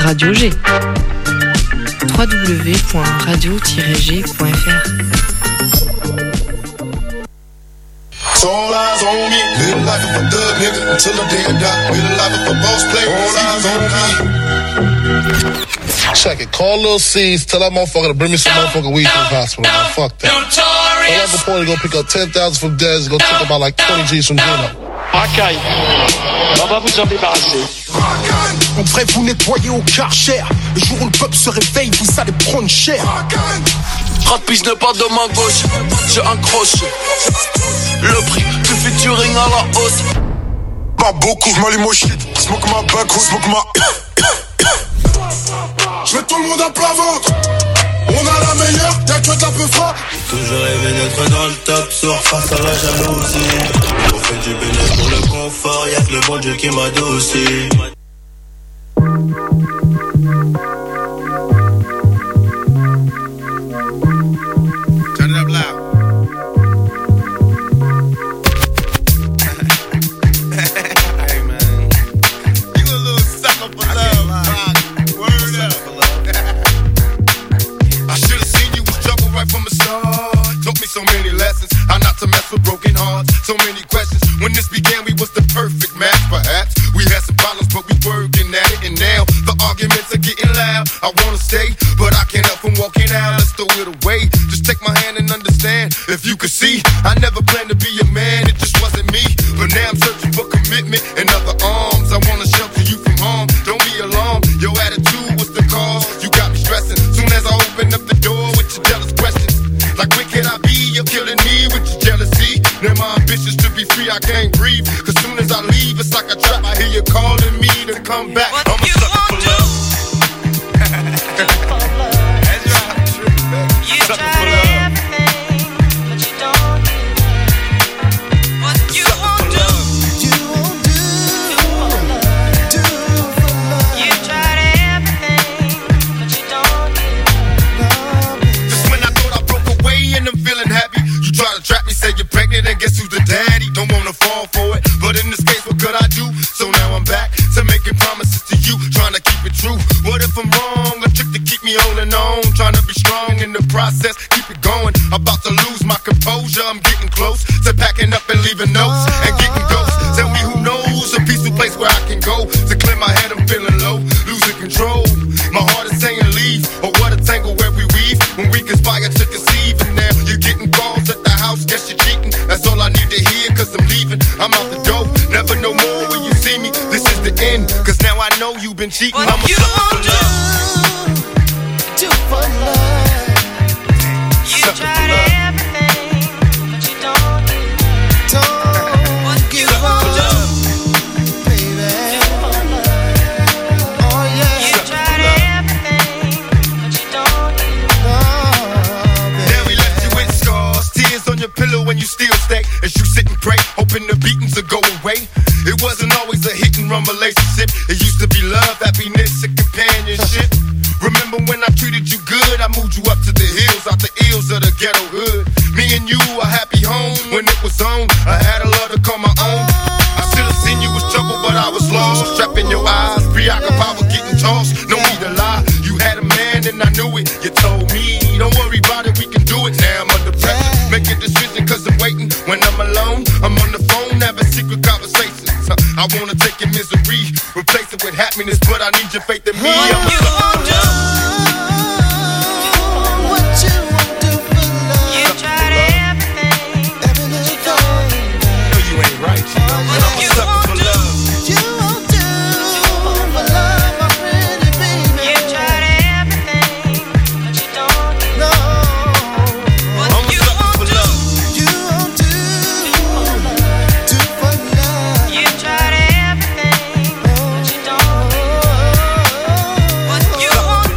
Radio G. www.radio-g.fr. All eyes on me, live life of a thug nigga until the day I die. Live life of a boss player. All eyes on me. Check it. Call Lil C's. Tell that motherfucker to bring me some motherfucking weed to the hospital. Man. Fuck that. Tell that reporter to go pick up 10,000 from Dez and go take about like 20 G's from Gino. Racaille. On va vous en débarrasser. En vrai, vous nettoyez au Karcher. Le jour où le peuple se réveille, vous allez prendre cher. Rapide n'est pas de ma gauche, j'ai un crochet. Le prix du featuring à la hausse. Pas beaucoup, j'm'allume au shit. Smoke ma back, smoke ma. J'mets tout le monde à plat ventre. On a la meilleure, y'a que de la peu fort. Toujours rêvé d'être dans le top, sort face à la jalousie. On fait du bénéfice pour le confort, y'a que le bon Dieu qui m'adoucit. Turn it up loud. Hey man, you a little sucker for love, rock. Word up. I should've seen you was trouble right from the start. Taught me so many lessons, how not to mess with broken hearts. So many questions. When this began, we was the perfect match, perhaps. We had some problems, but we working at it. And now the arguments are getting loud. I wanna stay, but I can't help from walking out. Let's throw it away. Just take my hand and understand. If you could see, I never planned to be a man. It just wasn't me. But now I'm searching for commitment and other arms. I wanna shelter you from harm. Don't be alarmed. Your attitude was the cause. You got me stressing. Soon as I open up the door with your jealous questions. Like when can I be? You're killing me with your jealousy. Now my ambitions to be free, I can't breathe. Cause soon as I leave, it's like a trap. I hear you calling me to come back. What I'm a you sucker for won't do? love. That's right. You Sucker tried for love. everything, but you don't get what you won't do. You won't do. You tried everything, but you don't get. Just when I thought I broke away and I'm feeling happy, you try to trap me, say you're pregnant, and guess who's the daddy? Don't wanna fall for it, but in this case, what could I do? So now I'm back to making promises to you, trying to keep it true. What if I'm wrong? A trick to keep me holding on, trying to be strong in the process, keep it going. About to lose my composure, I'm getting close to packing up and leaving notes and getting ghosts. Tell me who knows a peaceful place where I can go to clear my head. I'm feeling low, losing control. My heart is saying leave, or what a tangle where we weave when we conspire to conceive. And now you're getting calls at the house, guess you're cheating. That's all I need to hear, cause I'm leaving. I'm out the door, never no more when you see me. This is the end, cause now I know you've been cheating. What I'm a you sucker for won't do? love. Do for love. You tried everything, but you don't get. What you won't do? You tried everything, but you don't get. Now we left you with scars, tears on your pillow when you still stay. As you sit and pray, hoping the beatings will go away. It wasn't always a hit and run relationship. It used to be love, happiness, and companionship. Remember when I treated you good? I moved you up to the hills, out the ills of the ghetto hood. Me and you, a happy home when it was on. I had a love to call my own. I should have seen you was trouble, but I was lost. Trapped in your eyes, preoccupied with getting tossed. No need to lie, you had a man and I knew it. You told me, don't worry about it, we can do it. Now I'm under pressure, make a decision cause I'm waiting. When I'm alone, I'm on the phone, having secret conversations. I wanna take your misery, replace it with happiness, but I need your faith in me. I'm a sucker for love. You tried everything, but you don't get. No, you ain't right. I'm a sucker for love. You tried everything, but you don't get. What I'm a you sucker won't for do? love. You tried everything, but you don't get. What you won't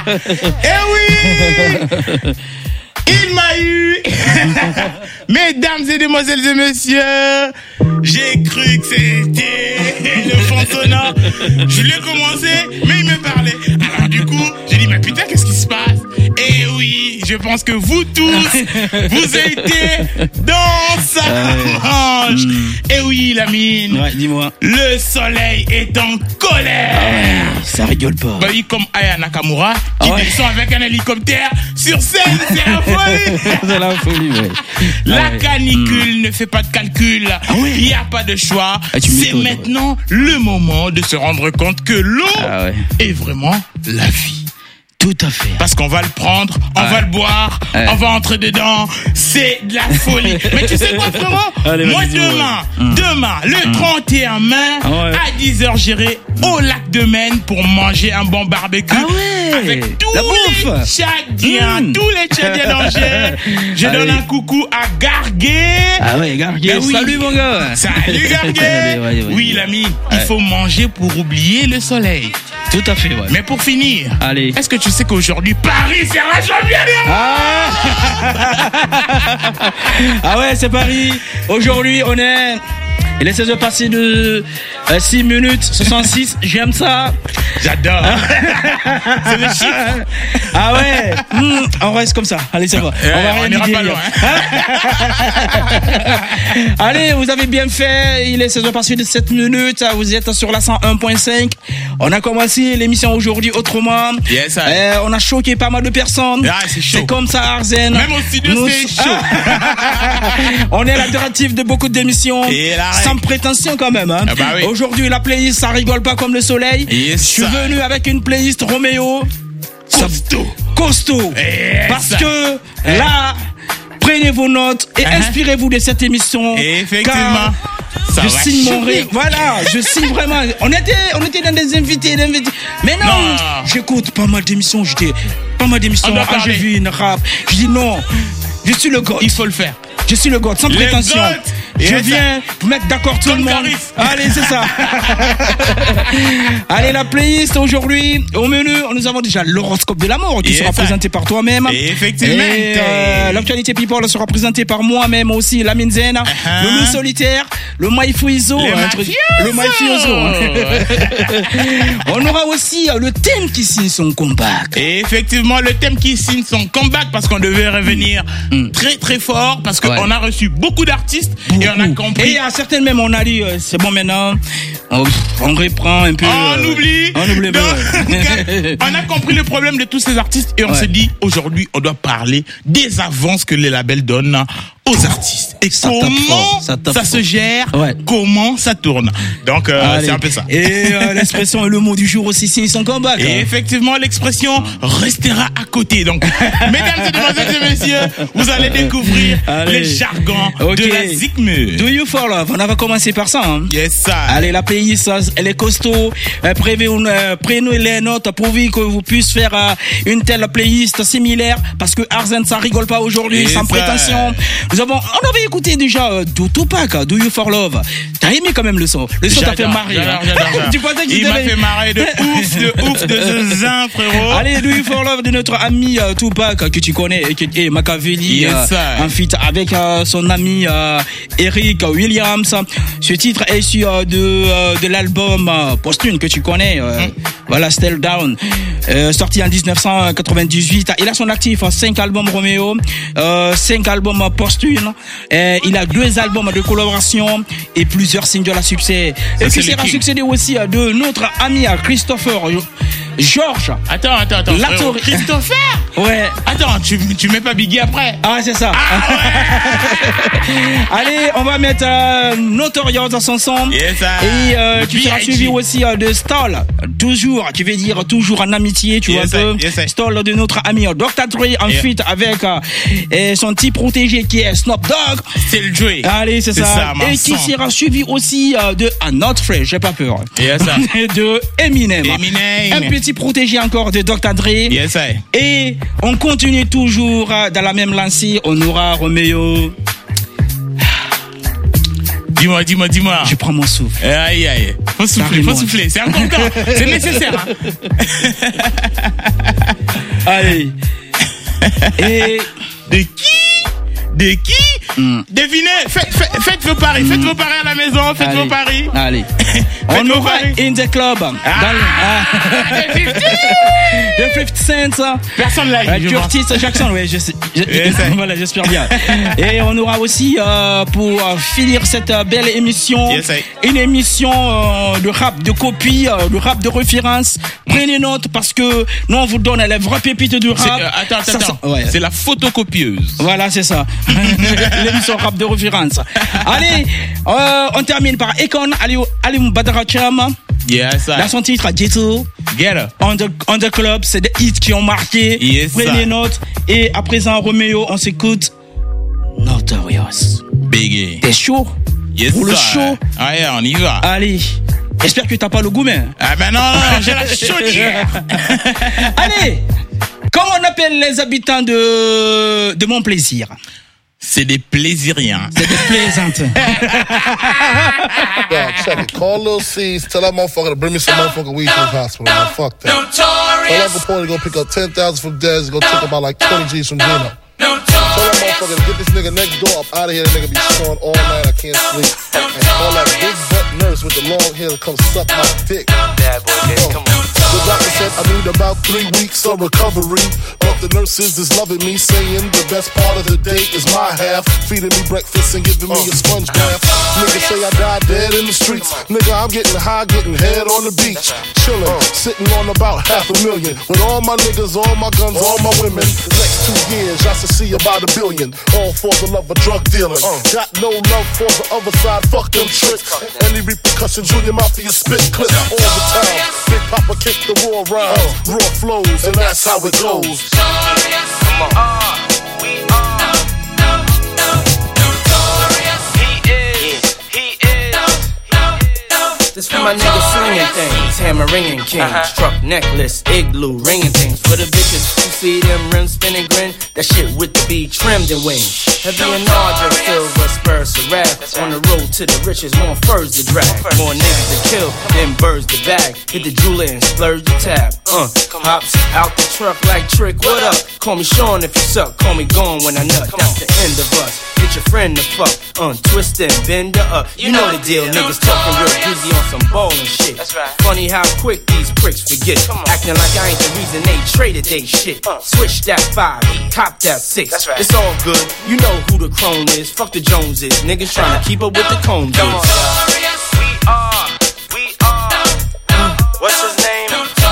Eh oui. Il m'a eu. Mesdames et demoiselles et messieurs, j'ai cru que c'était le fond sonore. Je l'ai commencé, mais il me parlait. Alors du coup, j'ai dit, mais putain, qu'est-ce qui se passe? Et oui, je pense que vous tous, vous été dans sa manche. Et oui, Lamine. Ouais, dis-moi. Le soleil est en colère. Ah ouais, ça rigole pas. Bah oui, comme Aya Nakamura, qui descend avec un hélicoptère sur scène, c'est la folie. C'est la folie, ouais. La canicule ne fait pas de calcul. Il n'y a pas de choix. C'est maintenant le moment de se rendre compte que l'eau est vraiment la vie. Tout à fait. Parce qu'on va le prendre, on va le boire, on va entrer dedans. C'est de la folie. Mais tu sais quoi, frérot? Allez, moi, demain, le 31 mai, à 10h, j'irai au lac de Maine pour manger un bon barbecue. Avec tous les Tchadiens, d'Angers. Je donne un coucou à Garguet. Ah ouais, Garguet. Oui. Salut, mon gars. Salut, Garguet. Oui, l'ami, il faut manger pour oublier le soleil. Tout à fait, ouais. Mais pour finir, allez. Est-ce que tu sais qu'aujourd'hui, Paris, c'est la championne? Ah ouais, c'est Paris. Aujourd'hui, on est... Il essaie de passer de 6 minutes 66. J'aime ça. J'adore. C'est le chiffre. Ah ouais. On reste comme ça. Allez, c'est bon. On n'ira pas loin. Allez, vous avez bien fait. Il essaie de passer de 7 minutes. Vous êtes sur la 101.5. On a commencé l'émission aujourd'hui autrement. Yes, on a choqué pas mal de personnes. Ah, c'est chaud. C'est comme ça, Arzen. Même au studio, c'est chaud. On est l'alternative de beaucoup d'émissions. Sans prétention quand même. Hein. Ah bah oui. Aujourd'hui, la playlist, ça rigole pas comme le soleil. Je suis venu avec une playlist Roméo. Costaud. Parce que là, prenez vos notes et inspirez-vous de cette émission. Effectivement. Je signe mon rêve. Voilà, je signe vraiment. On était dans des invités. Mais non. J'écoute pas mal d'émissions. J'ai vu une rap. Je dis non. Je suis le goth. Il faut le faire. Je suis le goth, sans prétention. Je viens pour mettre d'accord tout le monde. Allez, c'est ça. Allez, la playlist aujourd'hui. Au menu, nous avons déjà l'horoscope de la mort qui sera présenté par toi-même. Effectivement. Et l'actualité people sera présentée par moi-même aussi, Lamine Zen, le loup solitaire, le Maïfouizo. Le Maïfouizo. On aura aussi le thème qui signe son comeback. Et effectivement, le thème qui signe son comeback parce qu'on devait revenir très très fort parce qu'on a reçu beaucoup d'artistes et on a compris. Et à certaines même on a dit c'est bon maintenant on reprend un peu. On oublie. Donc, on a compris le problème de tous ces artistes et on s'est dit aujourd'hui on doit parler des avances que les labels donnent aux artistes et comment ça se gère, comment ça tourne. Donc c'est un peu ça. Et l'expression et le mot du jour aussi signe son comeback. Et effectivement l'expression restera à côté. Donc mesdames et demoiselles et messieurs, vous allez découvrir les jargons de la Zikmu. Do you for love? On va commencer par ça. Hein? Yes sir. Allez, la playlist elle est costaud. Prenez les notes pour que vous puissiez faire une telle playlist similaire parce que Arzen ça rigole pas aujourd'hui sans prétention. On avait écouté déjà Tupac, Do You For Love. T'as aimé quand même le son. Le son t'a fait marrer. J'adore. Il m'a fait marrer de ouf de zin, frérot. Allez, Do You For Love de notre ami Tupac que tu connais et Machiavelli en feat avec son ami Eric Williams. Ce titre est issu de l'album posthume que tu connais. Voilà, Still Down. Sorti en 1998. Il a son actif 5 albums Roméo, 5 albums posthumes. Il a 2 albums de collaboration et plusieurs singles à succès. Et puis sera succédé aussi de notre ami Christopher George. Attends. Christopher? Ouais. Attends, tu mets pas Biggie après? Ah, c'est ça. Allez, on va mettre Notorious dans son son. Yes, et tu seras suivi aussi de Stall. Toujours, tu veux dire toujours en amitié, tu vois un peu. Stall de notre ami Dr. Dre en feat avec son petit protégé qui est Snoop Dogg. C'est le Dre. Allez, c'est ça. Et qui sera suivi aussi de Not Fresh, j'ai pas peur. Yes, de Eminem. Un petit protégé encore de Dr. Dre. Yes, et on continue toujours dans la même lancée. On aura Roméo. Dis-moi. Je prends mon souffle. Aïe. Faut souffler. C'est important. C'est nécessaire. Hein. Allez. Et... De qui Devinez. Faites vos paris. Faites vos paris à la maison. Faites vos paris. Allez. On aura in the club. The 50 Cent. Personne l'a eu. Curtis Jackson, ouais, voilà, j'espère bien. Et on aura aussi, pour finir cette belle émission, une émission de rap, de copie, de rap de référence. Prenez note parce que nous, on vous donne les vraies pépites du rap. Attends. Ouais. C'est la photocopieuse. Voilà, c'est ça. L'émission rap de référence. Allez, on termine par Akon, Ali Badara Chama. Yes, dans son titre Ghetto. On the Club, c'est des hits qui ont marqué. Yes, prenez note. Et à présent, Roméo, on s'écoute Notorious. Biggie. T'es chaud? Yes, pour le show? Allez, on y va. Allez. J'espère que t'as pas le goût, mais. Ah ben non, j'ai la chaudière. Allez. Comment on appelle les habitants de Mon Plaisir? C'est des plaisiriens. C'est des plaisantes. Yo, check it. Call Lil C's, tell that motherfucker to bring me some motherfucking weed to the hospital, man. Fuck that. Tell Uncle Porter to go pick up 10,000 from Dez and go take about like 20 G's from Gino. Tell that motherfucker to get this nigga next door up out of here. That nigga be snoring all night. I can't sleep. And call that big butt nurse with the long hair to come suck my dick. Bad boy, come on. The doctor said I need about 3 weeks of recovery. But the nurses is loving me, saying the best part of the day is my half. Feeding me breakfast and giving me a sponge bath. Niggas say I died dead in the streets. Nigga, I'm getting high, getting head on the beach. Chillin', sitting on about $500,000. With all my niggas, all my guns, all my women. The next 2 years, I should see about $1 billion. All for the love of drug dealing. Got no love for the other side, fuck them tricks. Any repercussions, Junior Mafia spit clips all the time. Big Papa kick the raw rhymes, raw flows, and that's how it goes. Come on. We are notorious. He is. This for my niggas slinging things, hammer ringing king, struck necklace, igloo ringing things. For the bitches who see them rims spinning grin, that shit with the B trimmed and wings. Heavy and larger, silver spurs to wrath. On the road to the riches, more furs to drag, more niggas to kill than birds to bag. Hit the jeweler and splurge the tab. Hops out the truck like Trick, what up? Call me Sean if you suck, call me gone when I nut. That's the end of us. Get your friend to fuck, twist and bend her up. You know the deal, niggas talking real greasy on some ballin' shit. Funny how quick these pricks forget. Acting like I ain't the reason they traded they shit. Switch that 5, cop that 6. It's all good, you know who the crone is. Fuck the Joneses, niggas trying to keep up with the Combs. We are. What's his name?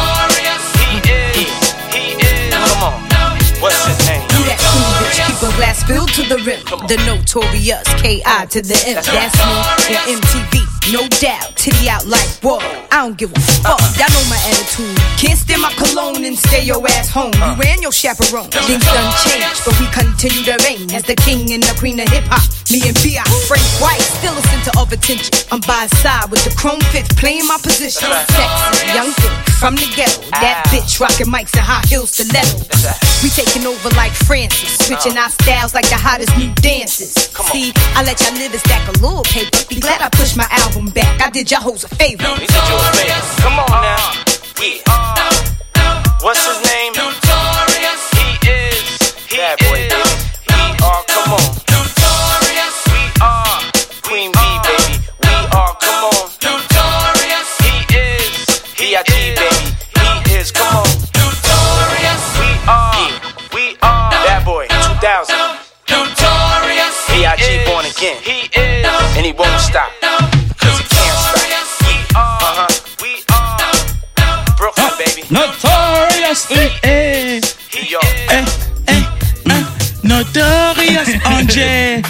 He is. Come on. What's his name? Keep a glass filled to the rim. The Notorious, K.I. to the M. That's me on MTV, no doubt. Titty out like whoa. I don't give a fuck. Y'all know my attitude. Can't stand my cologne and stay your ass home. You ran your chaperone. Things done changed, but we continue to reign as the king and the queen of hip hop. Me and B.I. Frank White, still a center of attention. I'm by his side with the chrome fifth, playing my position. Sexy, young thing from the ghetto. That bitch rocking mics and high heels stiletto. We taking over like Francis, switching our styles like the hottest new dances. See, I let y'all live and stack a little paper. Be glad I pushed my album back. I did y'all hoes a favor. We did you a favor. Come on now. We are. What's his name? Notorious. He is. Bad boy, baby. We are. Come on. Notorious. We are. Queen B, baby. We are. Come on. Notorious. He is. B.I.G. baby. He is. Come on. Notorious. We are. We are. Bad boy. 2000. Notorious. B.I.G. born again. He is. And he won't stop. Cause he can't stop. We are. Brooklyn, baby. Notorious. Notorious. Angers.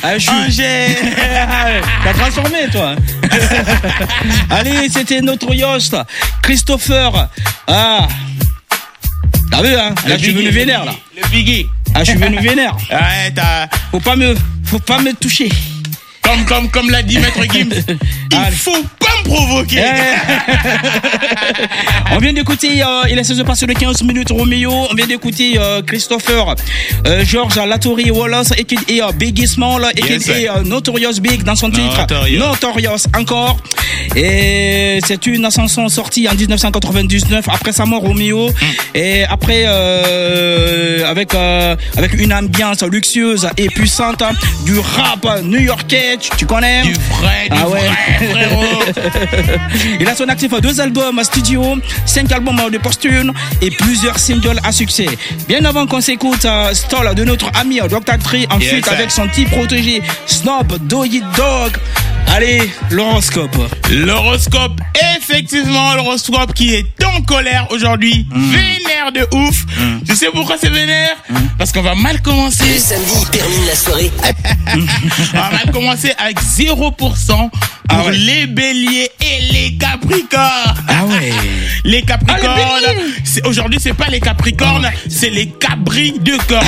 T'as transformé, toi. Allez, c'était Notorious. Christopher. Ah. T'as vu, hein? Là, je suis venu vénère, là. Le Biggie. Ah, je suis venu vénère. Ouais, Faut pas me toucher. Comme l'a dit Maître Gims. Il faut pas me provoqué. On vient d'écouter, il a cessé de passer de 15 minutes, Roméo. On vient d'écouter Christopher, George Latori Wallace et Biggie Small et Notorious Big dans son titre Notorious encore. Et c'est une chanson sortie en 1999 après sa mort, Roméo. Et après avec une ambiance luxueuse et puissante du rap new-yorkais, tu connais? Du vrai frérot. Il a son actif 2 albums studio, 5 albums de posthume et plusieurs singles à succès. Bien avant qu'on s'écoute Stall de notre ami Dr. Dre en feat avec son petit protégé Snoop Doggy Dogg. Allez, l'horoscope. L'horoscope, effectivement, l'horoscope qui est en colère aujourd'hui, vénère de ouf. Tu sais pourquoi c'est vénère? Parce qu'on va mal commencer. Le samedi, termine la soirée. On va mal commencer avec 0% pour les béliers et les capricornes. Ah ouais. Les capricornes, aujourd'hui c'est pas les capricornes, c'est les cabris de cornes.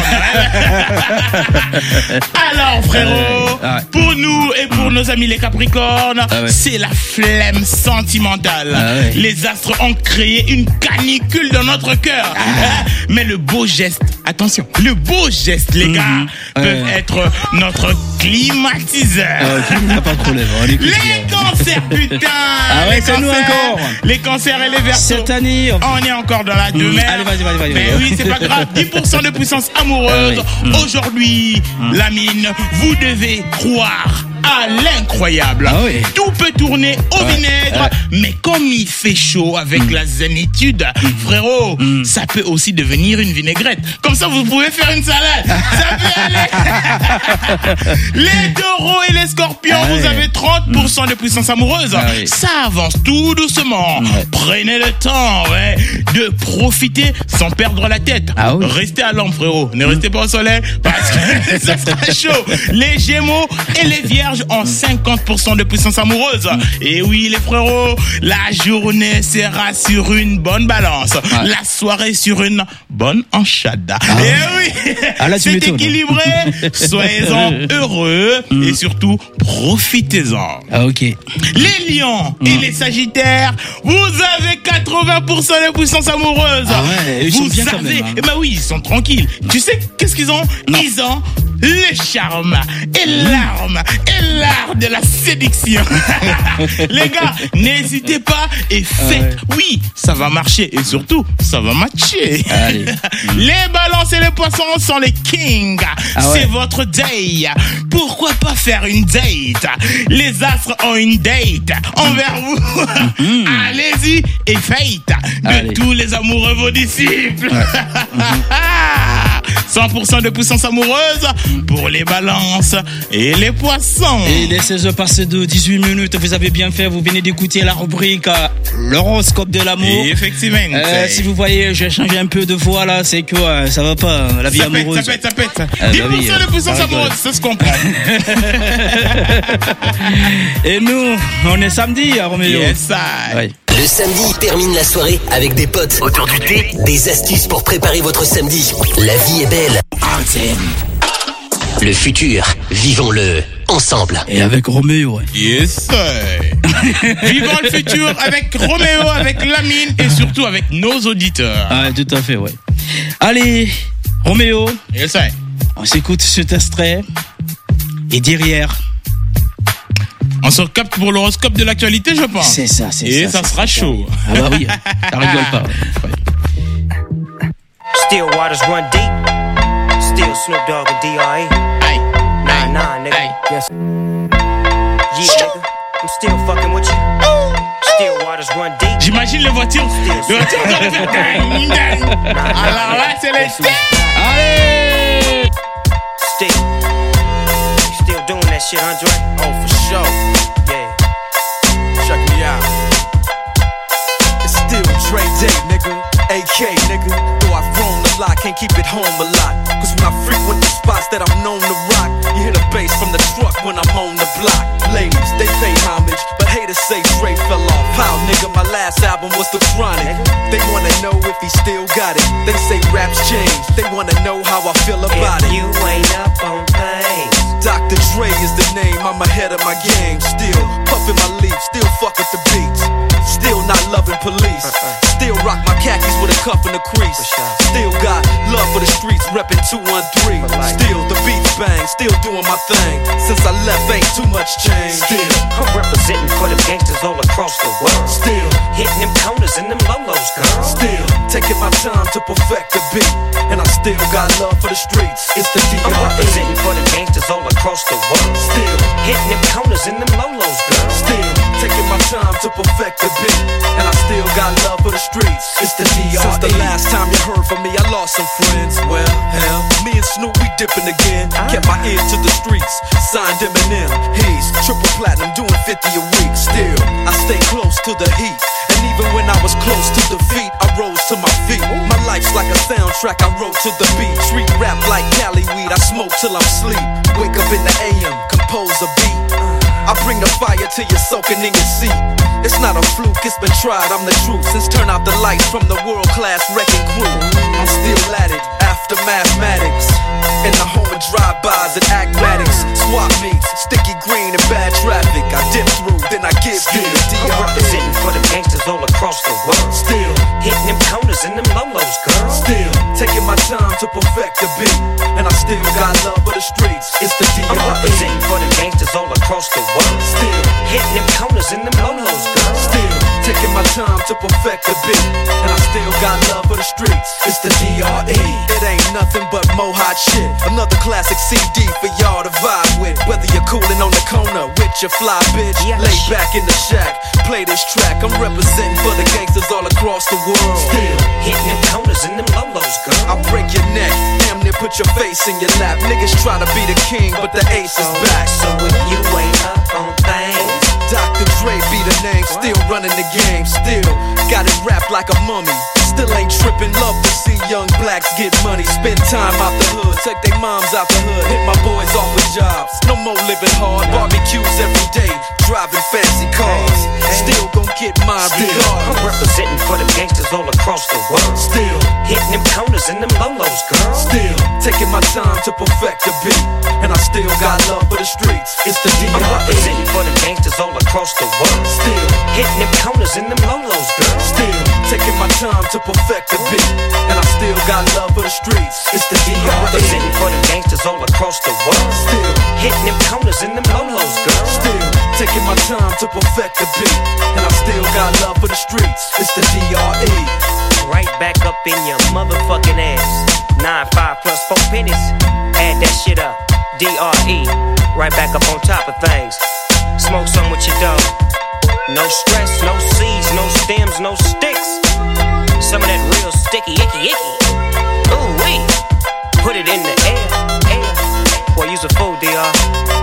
Alors frérot, pour nous et pour nos amis les capricornes, c'est la flemme sentimentale. Les astres ont créé une canicule dans notre cœur. Mais le beau geste, attention, le beau geste les gars, peuvent être notre climatiseur. Pas de problème. Les cancers, putain. C'est nous encore. Les cancers et les verseaux. Cette année, on est encore dans la demeure. Allez, vas-y. Mais oui, c'est pas grave. 10% de puissance amoureuse. Aujourd'hui, Lamine, vous devez croire à l'incroyable. Tout peut tourner au vinaigre, mais comme il fait chaud avec la zénitude, frérot, ça peut aussi devenir une vinaigrette. Comme ça, vous pouvez faire une salade. Ça peut aller. Les taureaux et les scorpions, vous avez 30% de puissance amoureuse. Ça avance tout doucement. Prenez le temps de profiter sans perdre la tête. Restez à l'ombre, frérot. Ne restez pas au soleil parce que ça sera chaud. Les gémeaux et les vierges ont 50% de puissance amoureuse. Et oui, les frérots, la journée sera sur une bonne balance. La soirée sur une bonne enchada. Et oui, c'est équilibré. Soyez-en heureux et surtout, profitez-en. Les lions et les sagittaires, vous avez 80% de puissance amoureuse. Vous savez, oui, ils sont tranquilles. Tu sais qu'est-ce qu'ils ont? Ils ont le charme et l'arme et l'art de la séduction. Les gars, n'hésitez pas et faites. Oui, ça va marcher et surtout, ça va matcher. Les balances et les poissons sont les kings. C'est votre day. Pourquoi pas faire une date? Les astres ont une date envers vous. Allez-y et faites de tous les amoureux vos disciples. 100% de puissance amoureuse pour les balances et les poissons. Et les 16 passées de 18 minutes, vous avez bien fait, vous venez d'écouter la rubrique l'horoscope de l'amour. Et effectivement. Si vous voyez, j'ai changé un peu de voix là, c'est que ça va pas, la vie amoureuse. Ça pète. 10% de puissance amoureuse, ça se comprend. Et nous, on est samedi, Roméo. Yes, Le samedi, termine la soirée avec des potes autour du thé. Des astuces pour préparer votre samedi. La vie est belle. Le futur, vivons-le ensemble. Et avec Roméo. Yes, vivons le futur avec Roméo, avec Lamine et surtout avec nos auditeurs. Tout à fait, Allez, Roméo. Yes, on s'écoute cet extrait. Et derrière, on se capte pour l'horoscope de l'actualité, je pense. C'est ça. Et ça sera chaud. Ah bah oui, ça rigole pas. Still waters run deep. Still Snoop Dogg and D.R.E. Nah, nigga. Yes. Yeah, nigga. I'm still fucking with you. Still waters run deep. J'imagine les voitures. Les voitures doivent faire ding, ding. Alors là, c'est les still. Allez. Still doing that shit, Andre? Oh, for sure. Yeah. Check me out. It's still Dre Day, nigga. AK, nigga. Though I've grown a lot, can't keep it home a lot. Cause when I frequent the spots that I'm known to rock, you hear the bass from the truck when I'm on the block. Ladies, they pay homage, but haters say Dre fell off. How, nigga, my last album was The Chronic. They wanna know if he still got it. They say raps change, they wanna know how I feel about it. If you ain't up on things, Dr. Dre is the name, I'm ahead of my game. Still puffin' my leaf, still fuck with the beats. Still not loving police. Still rock my khakis with a cuff and a crease. Still got love for the streets, reppin' 213. Still the beats bang, still doing my thing. Since I left, ain't too much change. Still, I'm representing for them gangsters all across the world. Still, hitting them corners and them lolos, girl. Still, taking my time to perfect the beat. And I still got love for the streets. It's the DRE. I'm representing for them gangsters all across the world. Still, hitting them corners and them lolos, girl. Still, taking my time to perfect the beat. And I still got love for the streets. It's the DRE. Since the last time you heard from me, I lost some friends. Well, hell, me and Snoop, we dipping again. Kept my ear to the streets. Signed Eminem. He's triple platinum, doing 50 a week. Still, I stay close to the heat. And even when I was close to defeat, I rose to my feet. My life's like a soundtrack, I wrote to the beat. Street rap like Cali weed, I smoke till I'm sleep. Wake up in the AM, compose a beat. I bring the fire till you're soaking in your seat. It's not a fluke, it's been tried, I'm the truth. Since turn out the lights from the world-class wrecking crew, I'm still at it, after mathematics. In the home of drive-bys and acmatics. Swap meets, sticky green and bad traffic. I dip through, then I give you the DRE. I'm representing for them gangsters all across the world. Still, hitting them corners and them lolos, girl. Still, taking my time to perfect the beat. And I still got love for the streets. It's the DRE. I'm representing for them gangsters all across the world. Still, hitting them corners and them lolos, girl. Still, taking my time to perfect the beat. And I still got love for the streets. It's the DRE. It ain't nothing but mohawk shit. Another classic CD for y'all to vibe with. Whether you're coolin' on the corner with your fly bitch, lay back in the shack, play this track. I'm representing for the gangsters all across the world. Still hitting them corners and them lolos, girl. I break your neck, damn near put your face in your lap. Niggas try to be the king, but the ace is back. So if you ain't up on things, Dr. Dre be the name, still running the game. Still got it wrapped like a mummy. Still ain't trippin', love to see young blacks get money. Spend time out the hood, take their moms out the hood. Hit my boys off with jobs, no more living hard. Barbecues every day, driving fancy cars. Still gon' get my regard. I'm representing for them gangsters all across the world. Still hitting them corners and them lolos, girl. Still taking my time to perfect the beat. And I still got love for the streets. It's the DRE. I'm representing for them gangsters all across the world. Still hitting them corners and them lolos, girl. Still taking my time to perfect the beat. And I still got love for the streets. It's the DRE. I'm representing for them gangsters all across the world. Still hitting them corners and them lolos, girl. Still taking my time to perfect the beat. And I still got love for the streets. It's the DRE. Right back up in your motherfucking ass. 9-5 plus 4 pennies. Add that shit up. DRE. Right back up on top of things. Smoke some with your dog. No stress, no seeds, no stems, no sticks. Some of that real sticky, icky. Ooh wee. Put it in the air. Boy, use a fool, DR.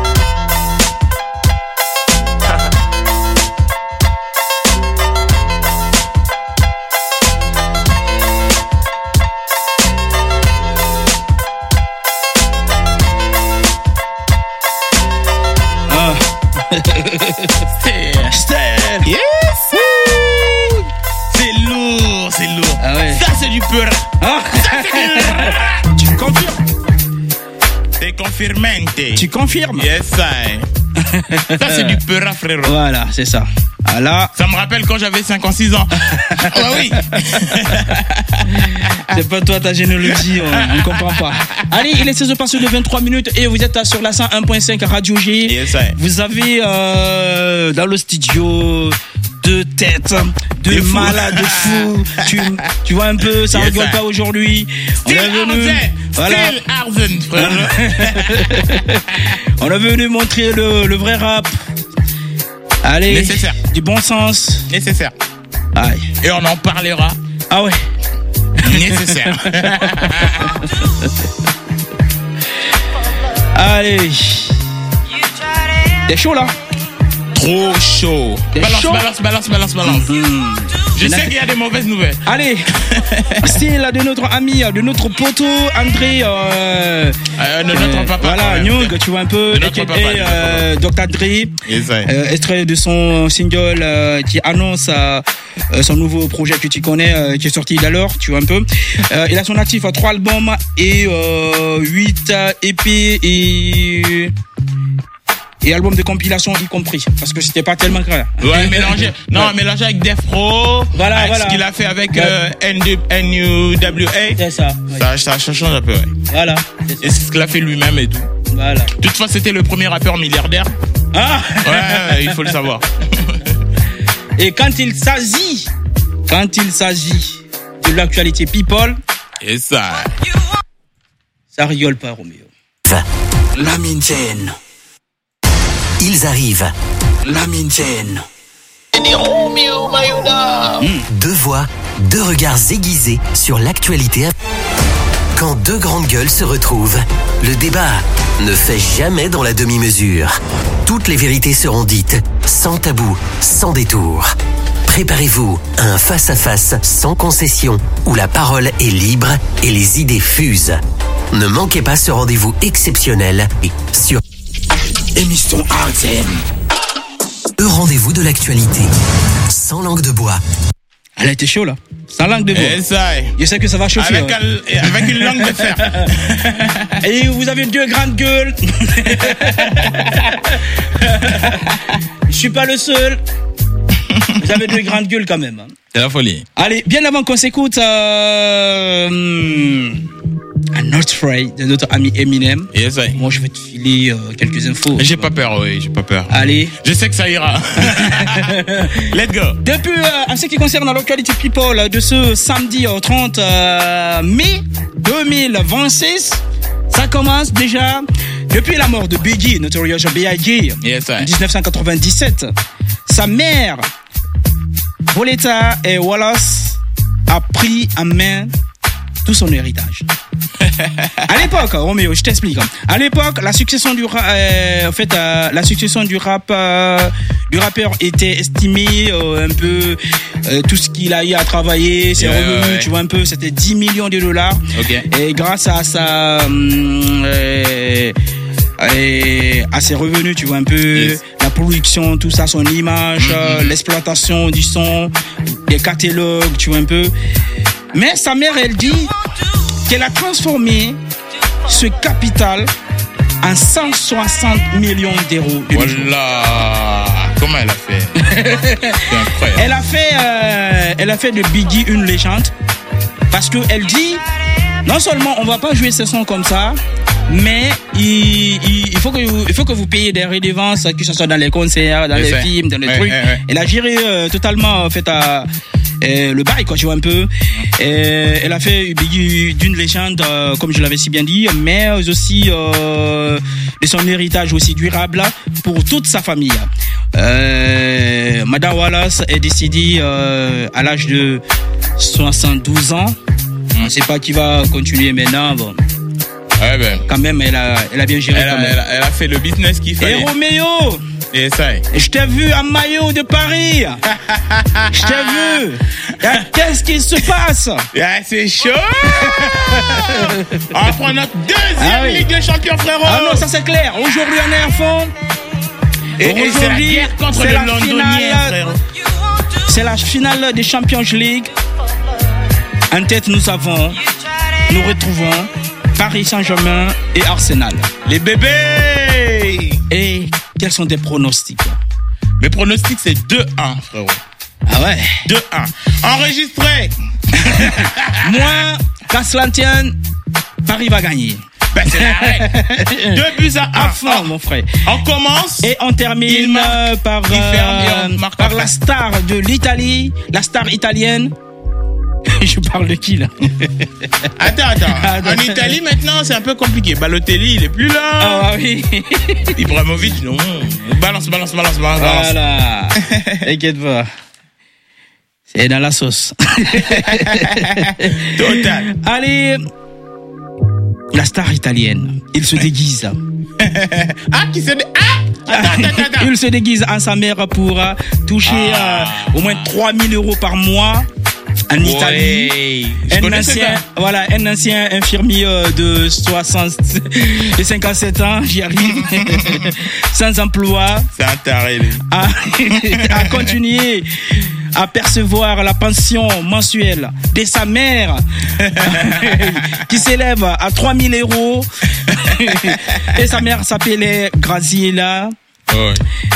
Yes. C'est lourd. Ah ouais. Ça c'est du peur. Ah. Ça c'est du... Tu confirmes? C'est confirmante. Tu confirmes? Yes, ça c'est du peur, frérot. Voilà, c'est ça. Voilà. Ça me rappelle quand j'avais 56 ans. Ah oui. C'est pas toi ta généalogie, on comprend pas. Allez, il est 16h passé de 23 minutes et vous êtes sur la 101.5 Radio G. Yes, vous avez dans le studio deux têtes, deux malades fous. Tu vois un peu, ça rigole pas aujourd'hui. On est venu, voilà. On est venu montrer le vrai rap. Allez, nécessaire. Du bon sens. Nécessaire. Aïe. Et on en parlera. Ah ouais. Nécessaire. Allez. T'es chaud là? Trop chaud. Balance. Je sais qu'il y a des mauvaises nouvelles. Allez, style de notre ami, de notre poteau André. De notre papa. Voilà, Nyong, tu vois un peu. Et Dr. Dre. Extrait de son single qui annonce son nouveau projet que tu connais, qui est sorti d'alors, tu vois un peu. Il a son actif 3 albums et 8 EP et albums de compilation y compris, parce que c'était pas tellement clair. Ouais, mélangé avec Death Row. Voilà. Ce qu'il a fait avec NUWA. C'est ça. Ouais. Ça change un peu, ouais. Voilà. Et c'est ce qu'il a fait lui-même et tout. Voilà. Toutefois, c'était le premier rappeur milliardaire. Ah! Ouais, il faut le savoir. Et quand il s'agit de l'actualité people. Et ça rigole pas, Roméo. La Mintienne. Ils arrivent. La Mintienne. Deux voix, deux regards aiguisés sur l'actualité. Quand deux grandes gueules se retrouvent, le débat ne fait jamais dans la demi-mesure. Toutes les vérités seront dites, sans tabou, sans détour. Préparez-vous à un face-à-face sans concession, où la parole est libre et les idées fusent. Ne manquez pas ce rendez-vous exceptionnel sur Émission RTM. Le rendez-vous de l'actualité. Sans langue de bois. Elle a été chaud là. Sans langue de bois. Et ça. Je sais que ça va chauffer. Avec une langue de fer. Et vous avez deux grandes gueules. Je suis pas le seul. Vous avez deux grandes gueules quand même. C'est la folie. Allez, bien avant qu'on s'écoute un autre Frey de notre ami Eminem. Yes, I. Moi, je vais te filer quelques infos. J'ai pas peur, oui, j'ai pas peur. Allez. Je sais que ça ira. Let's go. Depuis, en ce qui concerne l'actualité people de ce samedi 30 mai 2026, ça commence déjà depuis la mort de Biggie, Notorious B.I.G. Yes, en 1997. Sa mère, Voletta et Wallace, a pris en main tout son héritage. À l'époque, Roméo, je t'explique. À l'époque, la succession du rappeur était estimée un peu tout ce qu'il a eu à travailler, ses revenus, tu vois un peu, c'était 10 millions de dollars. Okay. Et grâce à ses revenus, tu vois un peu, la production, tout ça, son image, l'exploitation du son, les catalogues, tu vois un peu. Mais sa mère, elle dit qu'elle a transformé ce capital en 160 millions d'euros. Voilà. Comment elle a fait? C'est incroyable. Elle a fait de Biggie une légende parce que elle dit non seulement on va pas jouer ce son comme ça, mais il faut que vous payiez des redevances, que ce soit dans les concerts, dans les films, dans les trucs. Elle a géré totalement le bail, quoi, tu vois un peu. Elle a fait Biggie d'une légende, comme je l'avais si bien dit, mais aussi de son héritage aussi durable pour toute sa famille. Madame Wallace est décédée à l'âge de 72 ans. On ne sait pas qui va continuer maintenant. Bon. Ouais, ben. Quand même, elle a bien géré. Elle a fait le business qu'il fallait. Et Roméo, et ça. je t'ai vu en maillot de Paris. Je t'ai vu. Qu'est-ce qui se passe? C'est chaud. On va prendre notre deuxième Ligue des Champions, frérot. Ah non, ça c'est clair. Aujourd'hui, on est à fond. Et c'est la guerre contre les Londoniens, frérot. C'est la finale des Champions League. En tête, nous retrouvons Paris Saint-Germain et Arsenal. Les bébés. Et quels sont tes pronostics? Mes pronostics, c'est 2-1, frérot. Ah ouais? 2-1. Enregistré. Moi, qu'à cela tienne, Paris va gagner. Ben, c'est la règle. 2-1. À fond, mon frère. On commence. Et on termine par la star de l'Italie, la star italienne. Je parle de qui là? Attends. En Italie maintenant c'est un peu compliqué. Balotelli il est plus là. Ah oui. Ibrahimovic non. Balance. Voilà. T'inquiète pas. C'est dans la sauce. Total. Allez. La star italienne. Il se déguise. Qui se... Attends. Il se déguise en sa mère pour toucher au moins 3 000 € par mois. En Italie, un ancien infirmier de 57 ans, j'y arrive, sans emploi, c'est un taré, a continué à percevoir la pension mensuelle de sa mère qui s'élève à 3 000 €. Et sa mère s'appelait Graziella. Ouais.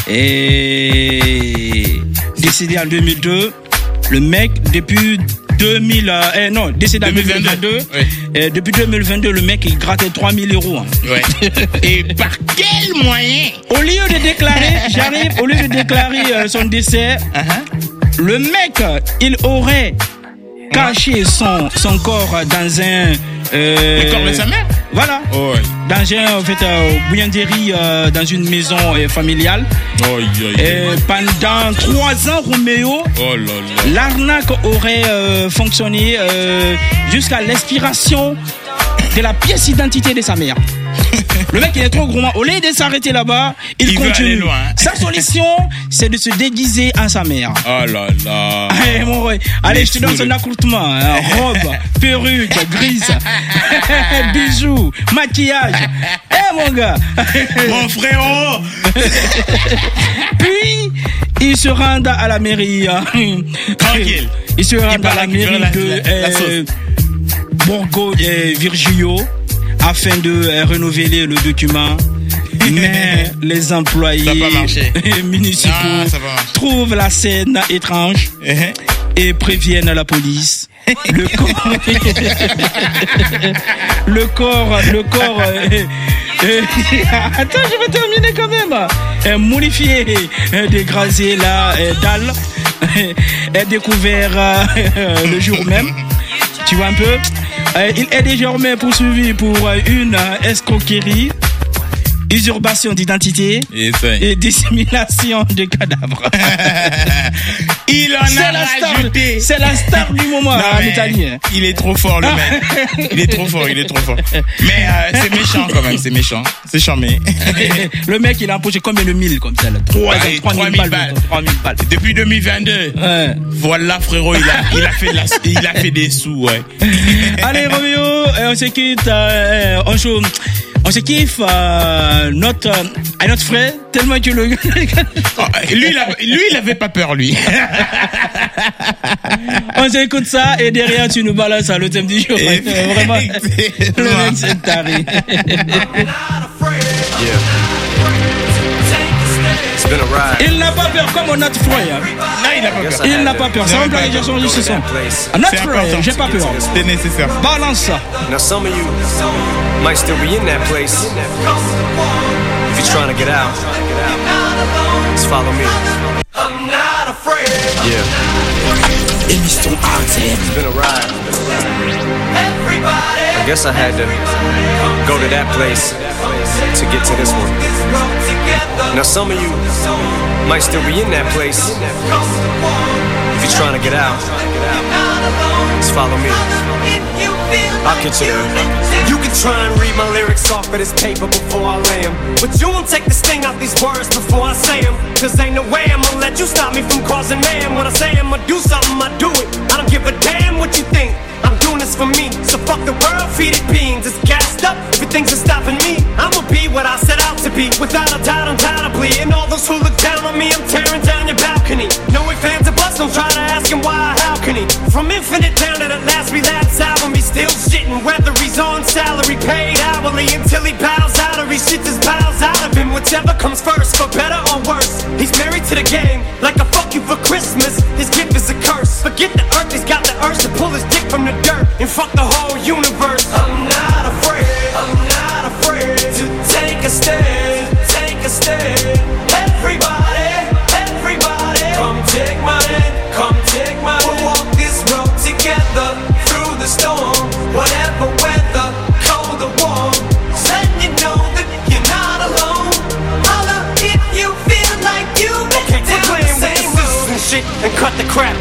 Et décédé en 2002. Le mec, depuis décédé en 2022. Ouais. Depuis 2022, le mec, il grattait 3 000 €. Hein. Ouais. Et par quel moyen? Au lieu de déclarer son décès, le mec, il aurait caché son corps dans un... le corps de sa mère? Voilà. Oh, ouais. Dans bouillanderie, dans une maison familiale. Pendant 3 ans, Roméo, l'arnaque aurait fonctionné jusqu'à l'expiration de la pièce d'identité de sa mère. Le mec, il est trop gourmand. Au lieu de s'arrêter là-bas, il continue. Veut aller loin. Sa solution, c'est de se déguiser en sa mère. Oh là là. Allez, je te donne son accoutrement. Robe, perruque, grise, bijoux, maquillage. Mon gars. Mon frérot. Puis, il se rend à la mairie. Tranquille. Il se rend à la mairie de Borgo Virgilio afin de renouveler le document. Mais les employés municipaux trouvent la scène étrange et préviennent la police. Le corps attends, je vais terminer quand même. Modifié de Graziella dalle est découvert le jour même. Tu vois un peu. Il est désormais poursuivi pour une escroquerie, usurpation d'identité et dissimulation de cadavres. Il en a rajouté. C'est la star du moment en Italie. Il est trop fort, le mec. Il est trop fort. Mais c'est méchant quand même, c'est méchant. C'est charmé. Le mec, il a empoché combien de mille comme ça là? 3 000 balles. Depuis 2022. Voilà, frérot, il a fait des sous, ouais. Allez, Roméo, on se quitte. On se kiffe notre frère tellement que lui il avait pas peur lui. On s'écoute ça et derrière tu nous balances le thème du jour. Vraiment le mec c'est taré. Il n'a pas peur comme notre frère. Non, il n'a pas peur. Il n'a pas peur. C'est un plan de gestion du son. Notre frère, j'ai pas peur. C'était nécessaire. Balance ça. Now some of you might still be in that place. If you're trying to get out, just follow me. I'm not afraid. Yeah. Émission RTM. It's been a ride. I guess I had to go to that place to get to this one. Now some of you might still be in that place. If you're trying to get out, just follow me. I'll get you there. You can try and read my lyrics off of this paper before I lay them, but you won't take the sting out these words before I say them. Cause ain't no way I'ma let you stop me from causing mayhem. When I say I'ma do something, I do it. I don't give a damn what you think. I'm doing this for me, so fuck the world, feed it beans. It's gassed up, everything's stopping me. I'ma be what I set out to be, without a doubt, undoubtedly. And all those who look down on me, I'm tearing down your balcony. No ifs, ands, or buts, don't try to ask him why, how can he? From Infinite down to the last relapse album, he's still shitting, whether he's on salary, paid hourly, until he bows out or he shits his bowels out of him. Whichever comes first, for better or worse. He's married to the game, like a fuck you for Christmas. His gift is a curse. Forget the earth, he's got the urge to pull his dick from the dirt and fuck the whole universe. I'm not afraid to take a stand, take a stand. Everybody, come take my hand, come take my hand. We'll walk this road together through the storm, whatever weather, cold or warm. Letting you know that you're not alone. Holla if you feel like you've been down the same road. And cut the crap.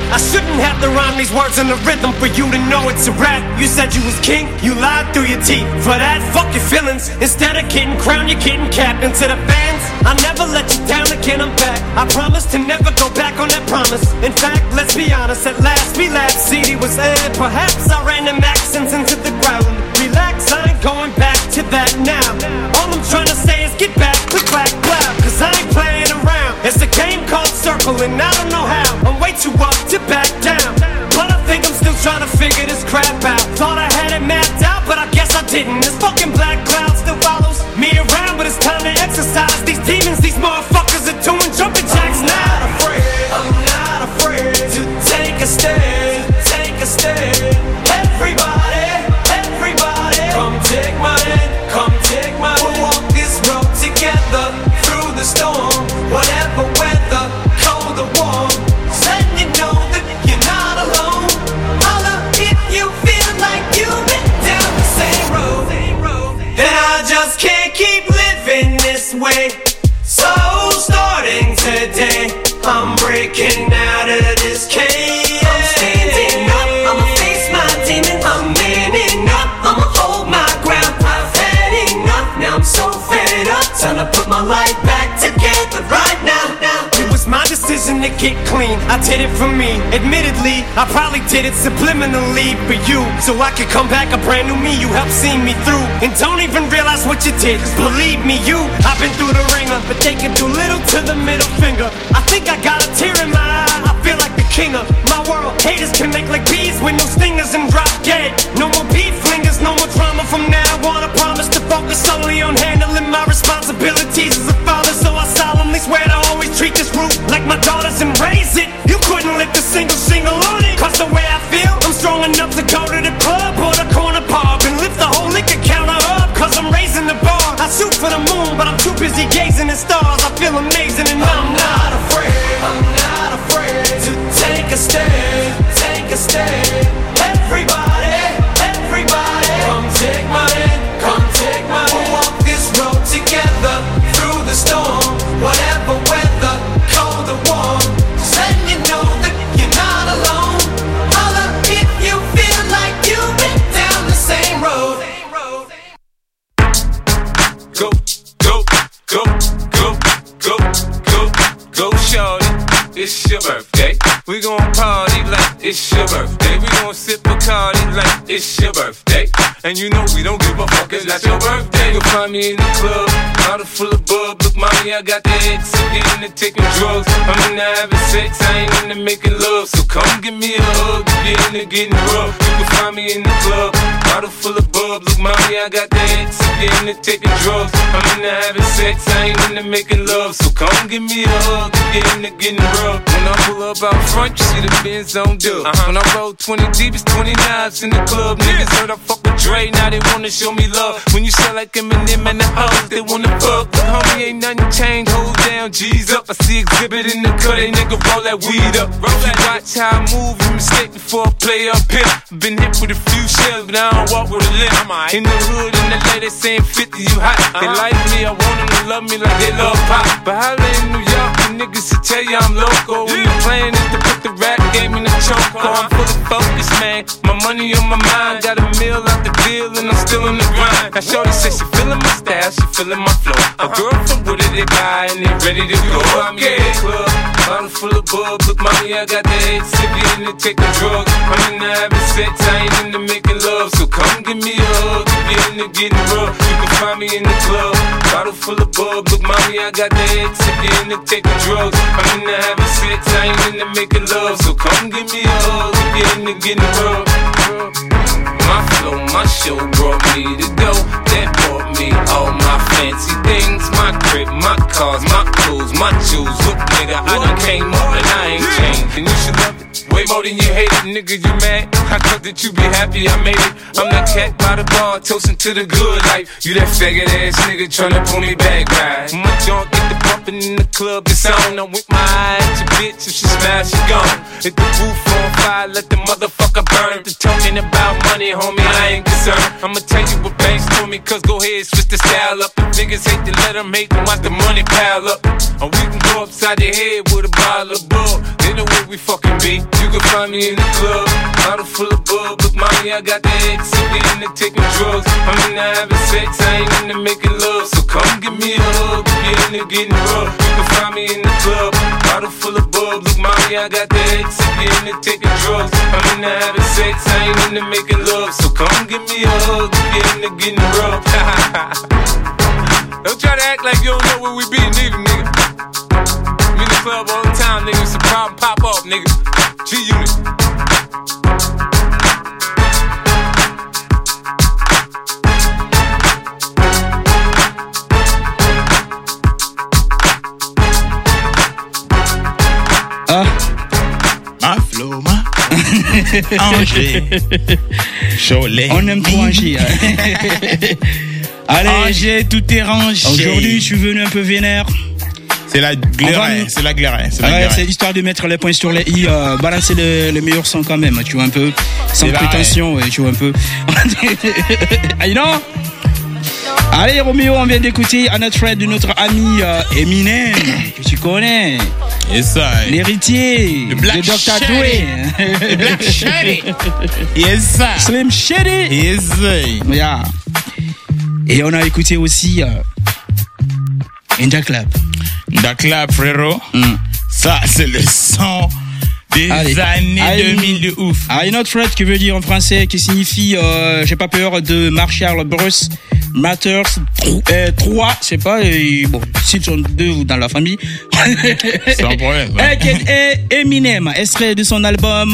I shouldn't have to rhyme these words in the rhythm for you to know it's a rap. You said you was king, you lied through your teeth. For that, fuck your feelings. Instead of getting crowned, you're getting capped. And to the fans, I never let you down again, I'm back. I promise to never go back on that promise. In fact, let's be honest, at last we laughed. CD was aired, perhaps I ran them accents into the ground. Relax, I ain't going back to that now. All I'm trying to say is get back, click, clack, clap. Cause I ain't playing around. It's a game called Circle and I don't know how. I'm way too up to back down. But I think I'm still trying to figure this crap out. Thought I had it mapped out, but I guess I didn't. This fucking black cloud still follows me around, but it's time to exercise these demons. These motherfuckers are doing jumping jacks now. I'm not afraid to take a stand, take a stand. Everybody, everybody, come take my hand, come take my hand. We'll walk this road together through the storm, whatever weather, cold or warm. Let you know that you're not alone. Holla if you feel like you've been down the same road. And I just can't keep living this way. So starting today, I'm breaking out of this cage. I'm standing up, I'ma face my demon. I'm manning up, I'ma hold my ground. I've had enough, now I'm so fed up. Time to put my life back together right now. It was my decision to get clean, I did it for me. Admittedly, I probably did it subliminally for you, so I could come back a brand new me. You helped see me through, and don't even realize what you did. Cause believe me, I've been through the ringer, but they can do little to the middle finger. I think I got a tear in my eye, I feel like the king of my world. Haters can make like bees with no stingers and drop dead. No more beef flingers, no more drama from now on. I promise to focus solely on handling my responsibilities as a father. So I solemnly swear to always treat this root like my daughters and raise it. You couldn't lift a single shingle on it. Cause the way I feel, I'm strong enough to go to the club or the corner pub and lift the whole liquor counter up. Cause I'm raising the bar. I shoot for the moon, but I'm too busy gazing at stars. I feel amazing and I'm not afraid. I'm not afraid to take a stand, take a stand. Everybody, everybody, come take my hand, come take my hand. We'll walk this road together through the storm, whatever weather, cold or warm. Just letting you know that you're not alone. Holla if you feel like you've been down the same road. Go, go, go, go, go, go, go, shorty. It's your birthday. We gon' party like it's your birthday. We gon' sip Bacardi like it's your birthday. And you know we don't give a fuck, it's not your birthday. You'll find me in the club, bottle full of bub. Look, mommy, I got the X, I'm into taking drugs. I'm into having sex, I ain't into making love. So come give me a hug, if you're into getting rough. You can find me in the club, bottle full of bub. Look, mommy, I got the X, I'm into taking drugs. I'm into having sex, I ain't into making love. So come give me a hug, if you're into getting rough. When I pull up out front, you see the Benz on dub. When I roll 20 deep, it's 29s in the club. Niggas heard I fuck with Dre, now they wanna show me love. When you sell like Eminem and the hoes, they wanna fuck. But homie, ain't nothing changed, hold down, G's up. I see exhibit in the cut, they nigga roll that weed up. If you watch how I move, you mistake before I play up here. Been hit with a few shells, but I don't walk with a limp. In the hood, in the LA, they saying 50, you hot. They like me, I want them to love me like they love pop. But holla in New York, the niggas to tell you I'm local. When the plan is to put the rap game in the choke. I'm fully focused, man. My money on my mind. Got a meal out the deal and I'm still in the grind. Now shorty says she feeling my style, she feeling my flow. A girl from Wooded, they buy and they ready to go. I'm in the club, bottle full of bub. Look, mommy, I got the head sick, into taking drugs. I'm into having sex, I ain't into making love. So come give me a hug, if you're into getting rough. You can find me in the club, bottle full of bub. Look, mommy, I got the head sick, into taking drugs. I'm into having sex, I ain't into making love. So come give me a hug, if you're into getting rough. My flow, my show brought me the dough that bought me all my fancy things. My crib, my cars, my clothes, my jewels. Look, nigga, I done came up and I ain't changed. And you should love it way more than you hate it, nigga, you mad? I thought that you be happy I made it. I'm that cat by the bar, toasting to the good life. You that faggot ass nigga tryna pull me back, right? My junk get the pump popping in the club, it's on. I'm with my eye at your bitch, if she smash, she gone. Hit the roof on fire, let the motherfucker burn. The talking about money, homie, I ain't concerned. I'ma tell you what banks told me, cause go ahead, switch the style up. If niggas hate to let them hate, then watch the money pile up. Or we can go upside your head with a bottle of bug. They know where we fucking be. You can find me in the club, bottle full of bug. Look, mommy, I got the X, so we into taking drugs. I'm into having sex, I ain't into making love. So come give me a hug, if you're into getting rough. You can find me in the club, bottle full of bug. Look, mommy, I got the X, if you're into taking drugs. I'm into having sex, I ain't into making love. So come give me a hug, if you're into getting rough. Don't try to act like you don't know where we be, neither, nigga. I'm in the club all the time, nigga. It's a problem, pop off, nigga. G-Unit. Ma flow, ma Angers. Cholet. On aime trop Angers. Allez, Angers, tout est rangé. Aujourd'hui, je suis venu un peu vénère. C'est la glaire, c'est la glaire. C'est l'histoire de mettre les points sur les i, balancer le meilleur son quand même, tu vois un peu, sans prétention, ouais, tu vois un peu. Allez, non. Allez, Roméo, on vient d'écouter un autre thread de notre ami Eminem, que tu connais. Et ça, l'héritier de Black Dr. Dre. Black Shady. Yes, ça. Slim Shady. Yes, yeah. Et on a écouté aussi Inda Club. Inda Club, frérot. Ça, c'est le son des années 2000 de ouf. Une autre thread qui veut dire en français, qui signifie j'ai pas peur de Marshall Bruce Matters 3, je sais pas, bon, s'ils sont deux dans la famille. Sans problème. Eminem, extrait de son album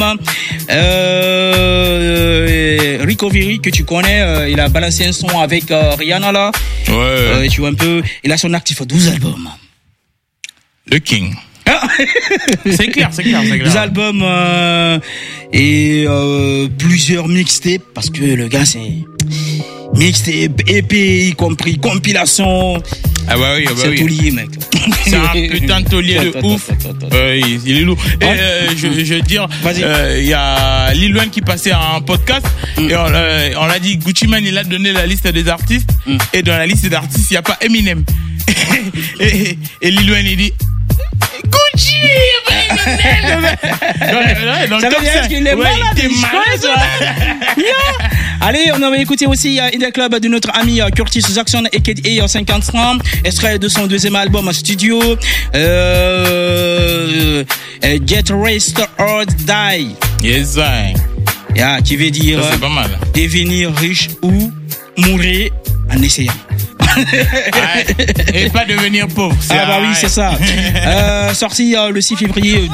Recovery, que tu connais, il a balancé un son avec Rihanna là. Ouais. Tu vois un peu, il a son actif 12 albums. Le King. C'est clair. 12 albums et plusieurs mixtapes, parce que le gars c'est mixtape, EP, y compris compilation. Ah bah oui, c'est tout lié, mec. C'est un putain de taulier de ouf. Il est lourd. Et je veux dire, il y a Lil Wayne qui passait un podcast et on l'a dit, Gucci Mane, il a donné la liste des artistes et dans la liste des artistes, il n'y a pas Eminem. et Lil Wayne, il dit Gucci. Donc ça veut dire qu'il est malade. Allez, on va écouter aussi Inda Club de notre ami Curtis Jackson aka 50 ans, extrait de son deuxième album studio Get Rest or Die. Yes, yeah, qui veut dire ça, c'est pas mal. Devenir riche ou mourir en essayant. Et pas devenir pauvre. Bah oui, c'est ça. Sorti le 6 février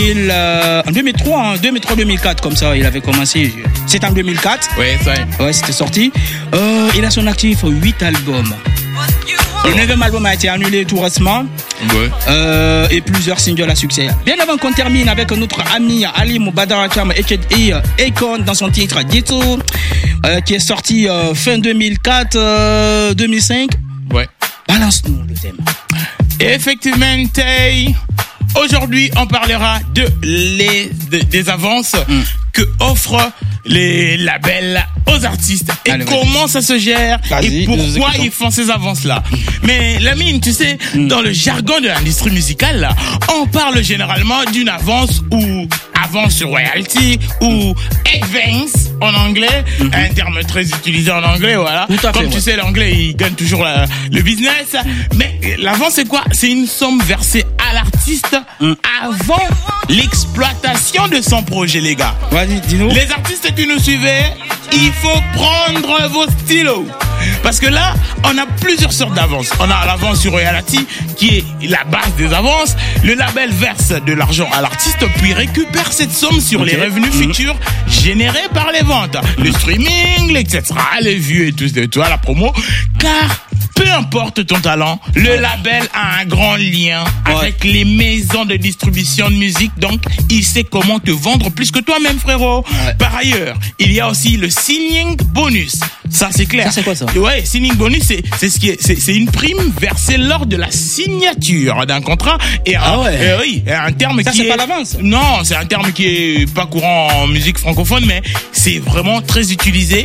2003-2004, comme ça, il avait commencé. C'est en 2004. Ouais, ça. Ouais, c'était sorti. Il a son actif 8 albums. Le 9e album a été annulé tout récemment. Ouais. Et plusieurs singles à succès. Bien avant qu'on termine avec notre ami Ali Mubadarakam et Akon dans son titre Ghetto, qui est sorti fin 2004-2005. Ouais. Balance-nous le thème. Effectivement, aujourd'hui, on parlera des avances que offrent les labels aux artistes et comment ça se gère et pourquoi ils font ces avances-là. Mais Lamine, tu sais, dans le jargon de l'industrie musicale, là, on parle généralement d'une avance ou avance sur royalty ou advance en anglais, un terme très utilisé en anglais, voilà. Comme tu sais, l'anglais, il gagne toujours le business. Mais l'avance, c'est quoi? C'est une somme versée à l'artiste avant l'exploitation de son projet, les gars. Vas-y, dis-nous. Les artistes qui nous suivez, il faut prendre vos stylos. Parce que là, on a plusieurs sortes d'avances. On a l'avance sur royalty, qui est la base des avances. Le label verse de l'argent à l'artiste, puis récupère cette somme sur les revenus futurs générés par les ventes. Le streaming, etc., les vues et tout, la promo. Car peu importe ton talent, le label a un grand lien avec les maisons de distribution de musique, donc il sait comment te vendre plus que toi-même, frérot. Par ailleurs, il y a aussi le signing bonus. Ça, c'est clair. Ça, c'est quoi ça? Ouais, signing bonus, c'est une prime versée lors de la signature d'un contrat. Et oui, un terme ça, qui c'est pas l'avance. Non, c'est un terme qui est pas courant en musique francophone, mais c'est vraiment très utilisé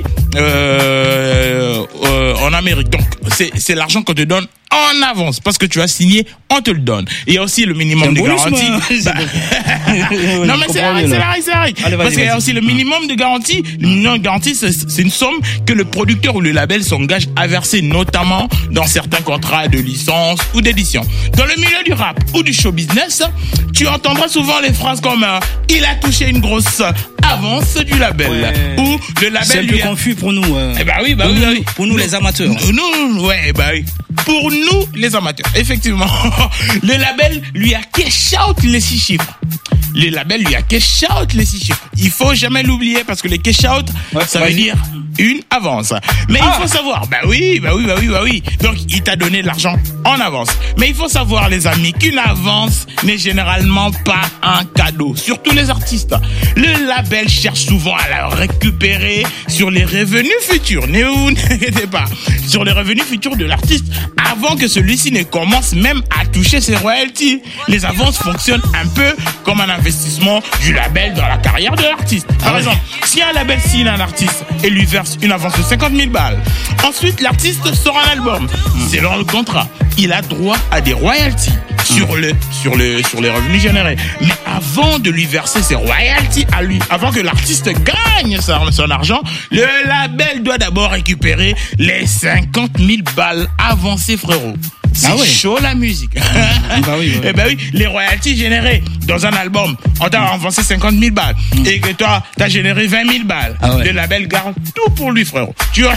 en Amérique. Donc, c'est l'argent qu'on te donne en avance parce que tu as signé, on te le donne. Il y a aussi le minimum de garantie. Non mais c'est vrai. Parce qu'il y a aussi le minimum de garantie. Le minimum de garantie, c'est une somme que le producteur ou le label s'engage à verser, notamment dans certains contrats de licence ou d'édition. Dans le milieu du rap ou du show business, tu entendras souvent les phrases comme il a touché une grosse avance du label, ou le label c'est un peu confus pour nous. Pour nous les amateurs. Pour nous les amateurs, effectivement. Le label lui a cash out les 6 chiffres. Le label lui a cash out les 6 chiffres. Il faut jamais l'oublier parce que les cash out, ça veut dire une avance. Mais il faut savoir, bah oui. Donc, il t'a donné de l'argent en avance. Mais il faut savoir, les amis, qu'une avance n'est généralement pas un cadeau. Surtout les artistes. Le label cherche souvent à la récupérer sur les revenus futurs. Ne vous inquiétez pas. Sur les revenus futurs de l'artiste avant que celui-ci ne commence même à toucher ses royalties. Les avances fonctionnent un peu comme un investissement du label dans la carrière de l'artiste. Par exemple, si un label signe un artiste et lui verse une avance de 50 000 balles, ensuite l'artiste sort un album. Selon le contrat, il a droit à des royalties sur les revenus générés. Mais avant de lui verser ses royalties à lui, avant que l'artiste gagne son argent, le label doit d'abord récupérer les 50 000 balles avancées, frérot. C'est chaud la musique. Eh ben oui, les royalties générées dans un album, on t'a avancé 50 000 balles et que toi, t'as généré 20 000 balles. Le label garde tout pour lui, frérot. Tu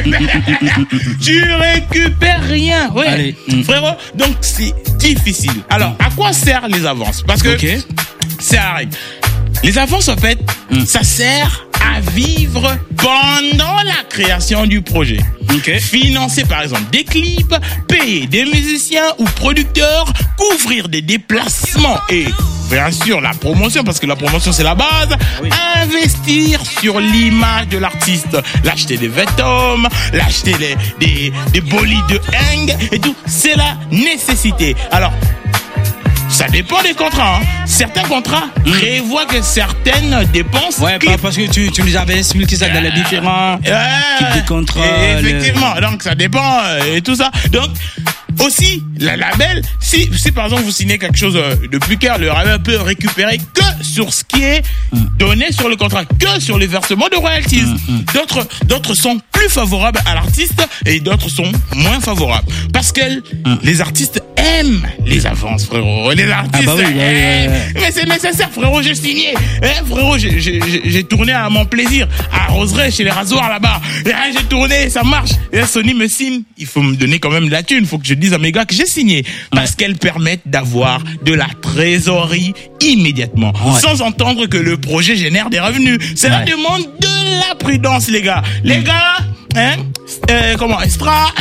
récupères rien. Frérot, donc c'est difficile. Alors, à quoi servent les avances? Parce que c'est arrête. Les avances, en fait, ça sert à vivre pendant la création du projet. Financer par exemple des clips, payer des musiciens ou producteurs, couvrir des déplacements et bien sûr la promotion, parce que la promotion c'est la base, investir sur l'image de l'artiste, l'acheter des vêtements, l'acheter des bolides de hang et tout, c'est la nécessité. Alors, ça dépend des contrats. Certains contrats prévoient que certaines dépenses... parce que tu nous avais expliqué ça dans les différents types de contrats. Effectivement, donc ça dépend et tout ça. Donc, aussi, le label, si par exemple vous signez quelque chose de plus clair, le label peut récupérer que sur ce qui est donné sur le contrat, que sur les versements de royalties. D'autres sont plus favorables à l'artiste et d'autres sont moins favorables. Parce que les artistes aiment les avances, frérot. Les artistes aiment. Mais c'est nécessaire, frérot, j'ai signé. Frérot, j'ai tourné à mon plaisir, à Roseraie, chez les rasoirs là-bas. J'ai tourné, ça marche. Et Sony me signe. Il faut me donner quand même de la thune. Il faut que je dise à mes gars que j'ai signé. Parce qu'elles permettent d'avoir de la trésorerie immédiatement. Sans entendre que le projet génère des revenus. C'est la demande de la prudence, les gars. Les gars, Estra,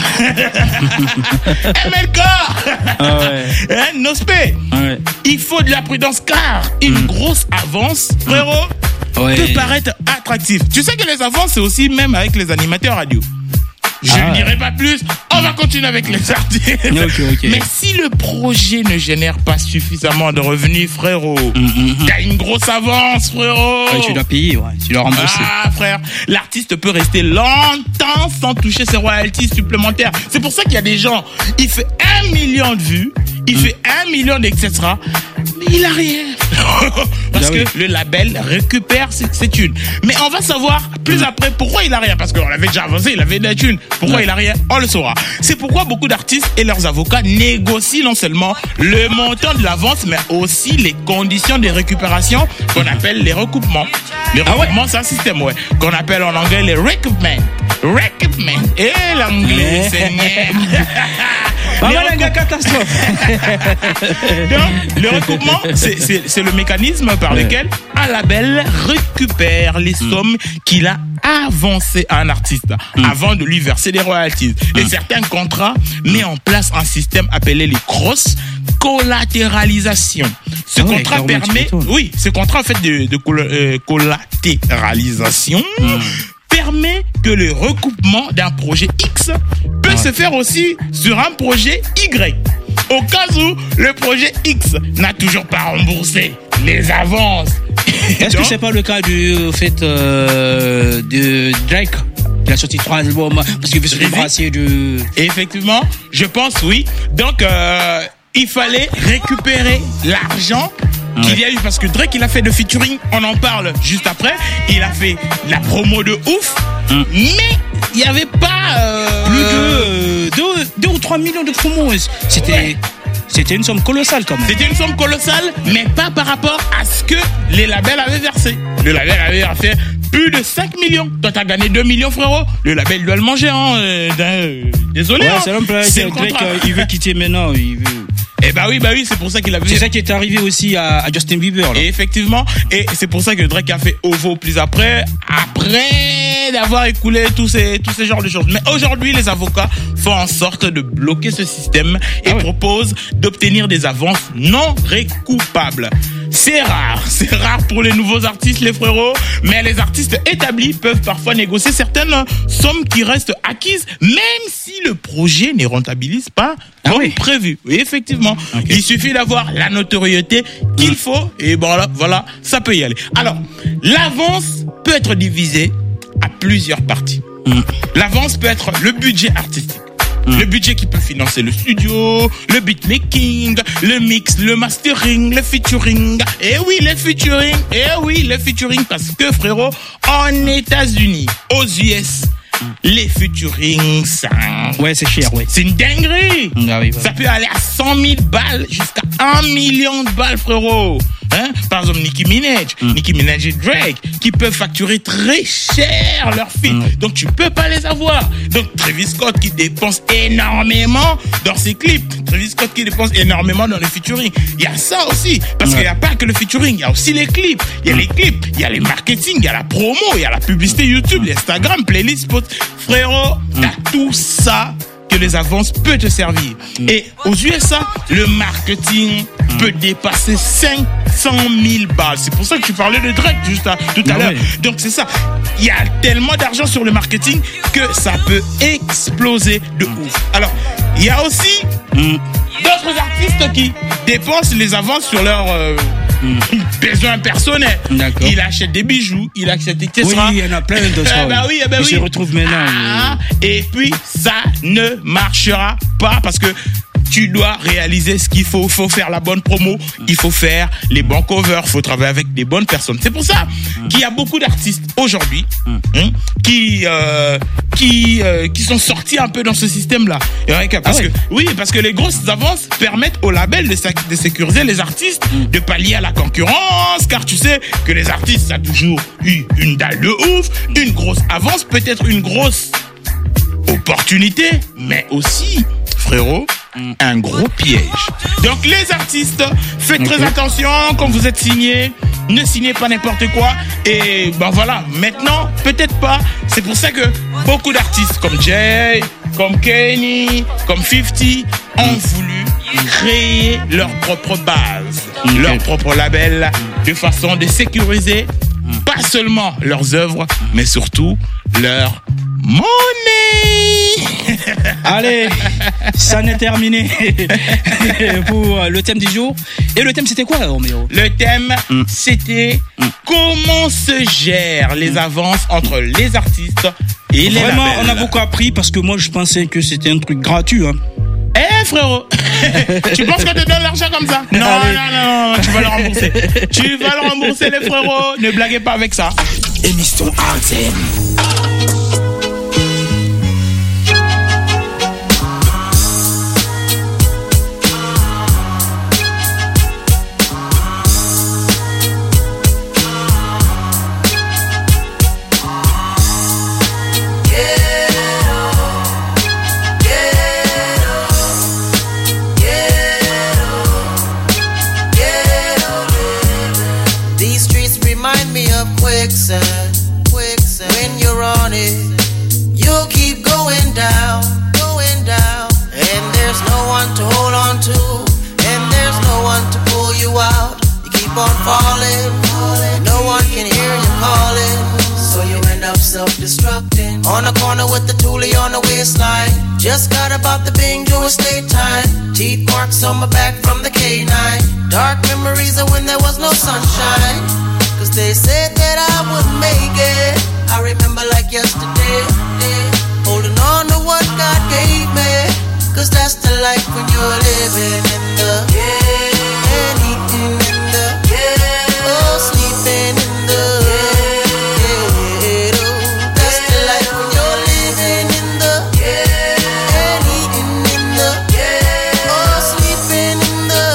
MLK, Nospé. Il faut de la prudence car une grosse avance, frérot, peut paraître attractive. Tu sais que les avances, c'est aussi même avec les animateurs radio. Je ne dirai pas plus, on va continuer avec les artistes. Mais si le projet ne génère pas suffisamment de revenus, frérot, t'as une grosse avance, frérot. Tu dois payer, tu dois rembourser. Frère, l'artiste peut rester longtemps sans toucher ses royalties supplémentaires. C'est pour ça qu'il y a des gens, il fait 1 million de vues, il fait 1 million d'excès, mais il a rien. Parce que le label récupère ses thunes. Mais on va savoir plus après pourquoi il a rien. Parce qu'on l'avait déjà avancé, il avait des thunes. Pourquoi il a rien, on le saura. C'est pourquoi beaucoup d'artistes et leurs avocats négocient non seulement le montant de l'avance, mais aussi les conditions de récupération qu'on appelle les recoupements. Les recoupements, c'est un système, qu'on appelle en anglais les recoupments. Recoupment. Et l'anglais, c'est catastrophe. Donc, le recoupement, c'est le mécanisme par lequel un label récupère les sommes qu'il a avancées à un artiste avant de lui verser des royalties. Et certains contrats mettent en place un système appelé les cross collatéralisation. Ce contrat permet, ce contrat en fait de collatéralisation permet que le recoupement d'un projet X peut se faire aussi sur un projet Y. Au cas où le projet X n'a toujours pas remboursé les avances. Est-ce que c'est pas le cas du fait de Drake? Il a sorti 3 albums parce qu'il veut se débarrasser de... Effectivement, je pense oui. Donc, il fallait récupérer l'argent qu'il y a eu, parce que Drake, il a fait de featuring, on en parle juste après. Il a fait la promo de ouf, mais il n'y avait pas... plus de 2 ou 3 millions de promos. C'était une somme colossale quand même. C'était une somme colossale, mais pas par rapport à ce que les labels avaient versé. Le label avait versé plus de 5 millions. Toi, t'as gagné 2 millions, frérot. Le label doit le manger, hein. Désolé. Ouais, hein. c'est le Drake, il veut quitter maintenant. Eh bah oui, c'est pour ça qu'il a vu. C'est ça qui est arrivé aussi à Justin Bieber. Là. Et effectivement, et c'est pour ça que Drake a fait OVO plus après d'avoir écoulé tous ces genres de choses. Mais aujourd'hui, les avocats font en sorte de bloquer ce système et proposent d'obtenir des avances non récoupables. C'est rare pour les nouveaux artistes, les frérots, mais les artistes établis peuvent parfois négocier certaines sommes qui restent acquises, même si le projet ne rentabilise pas comme prévu. Oui, effectivement. Okay. Il suffit d'avoir la notoriété qu'il faut, et voilà, ça peut y aller. Alors, l'avance peut être divisée à plusieurs parties. L'avance peut être le budget artistique. Le budget qui peut financer le studio, le beatmaking, le mix, le mastering, le featuring. Et oui, le featuring, parce que frérot, en États-Unis, aux US, les featuring, ça... Ouais, c'est cher, ouais. C'est une dinguerie. Ça peut aller à 100 000 balles jusqu'à 1 million de balles, frérot. Hein? Par exemple, Nicki Minaj et Drake, qui peuvent facturer très cher leurs feats. Donc, tu peux pas les avoir. Donc, Travis Scott qui dépense énormément dans ses clips. Travis Scott qui dépense énormément dans les featuring. Il y a ça aussi. Parce qu'il n'y a pas que le featuring. Il y a aussi les clips. Il y a les clips. Il y a les marketing. Il y a la promo. Il y a la publicité YouTube, l'Instagram, playlist, spot. Frérot, t'as tout ça que les avances peuvent te servir. Et aux USA, le marketing peut dépasser 500 000 balles. C'est pour ça que tu parlais de Drake tout à l'heure. Donc c'est ça. Il y a tellement d'argent sur le marketing que ça peut exploser de ouf. Alors, il y a aussi d'autres artistes qui dépensent les avances sur leur besoin personnel. Il achète des bijoux, il achète des tessera. Oui, il y en a plein de ça. Ils se retrouvent maintenant. Et puis, ça ne marchera pas parce que tu dois réaliser ce qu'il faut. Il faut faire la bonne promo, il faut faire les bons covers, il faut travailler avec des bonnes personnes. C'est pour ça qu'il y a beaucoup d'artistes aujourd'hui qui sont sortis un peu dans ce système-là. Parce que les grosses avances permettent aux labels de sécuriser les artistes, de pallier à la concurrence, car tu sais que les artistes, ça a toujours eu une dalle de ouf, une grosse avance, peut-être une grosse opportunité, mais aussi, frérot, un gros piège. Donc les artistes, faites très attention quand vous êtes signés. Ne signez pas n'importe quoi. Et voilà, maintenant, peut-être pas. C'est pour ça que beaucoup d'artistes comme Jay, comme Kenny, comme 50 ont voulu créer leur propre base, leur propre label, de façon de sécuriser pas seulement leurs œuvres, mais surtout leur money. Allez, ça n'est terminé pour le thème du jour. Et le thème, c'était quoi, Roméo? Le thème, c'était comment se gèrent les avances entre les artistes et les labels. On a beaucoup appris parce que moi, je pensais que c'était un truc gratuit. Frérot, tu penses qu'on te donne l'argent comme ça? Non, tu vas le rembourser. Tu vas le rembourser, les frérots. Ne blaguez pas avec ça. Émission Arden. Quicksand. When you're on it, Just got about the Bing doing state time. Teeth marks on my back from the K9. Dark memories of when there was no sunshine. Cause they said that I would make it. I remember like yesterday. Holding on to what God gave me. Cause that's the life when you're living in the and eating in the oh, sleeping in the ghetto. That's the life when you're living in the and eating in the oh, sleeping in the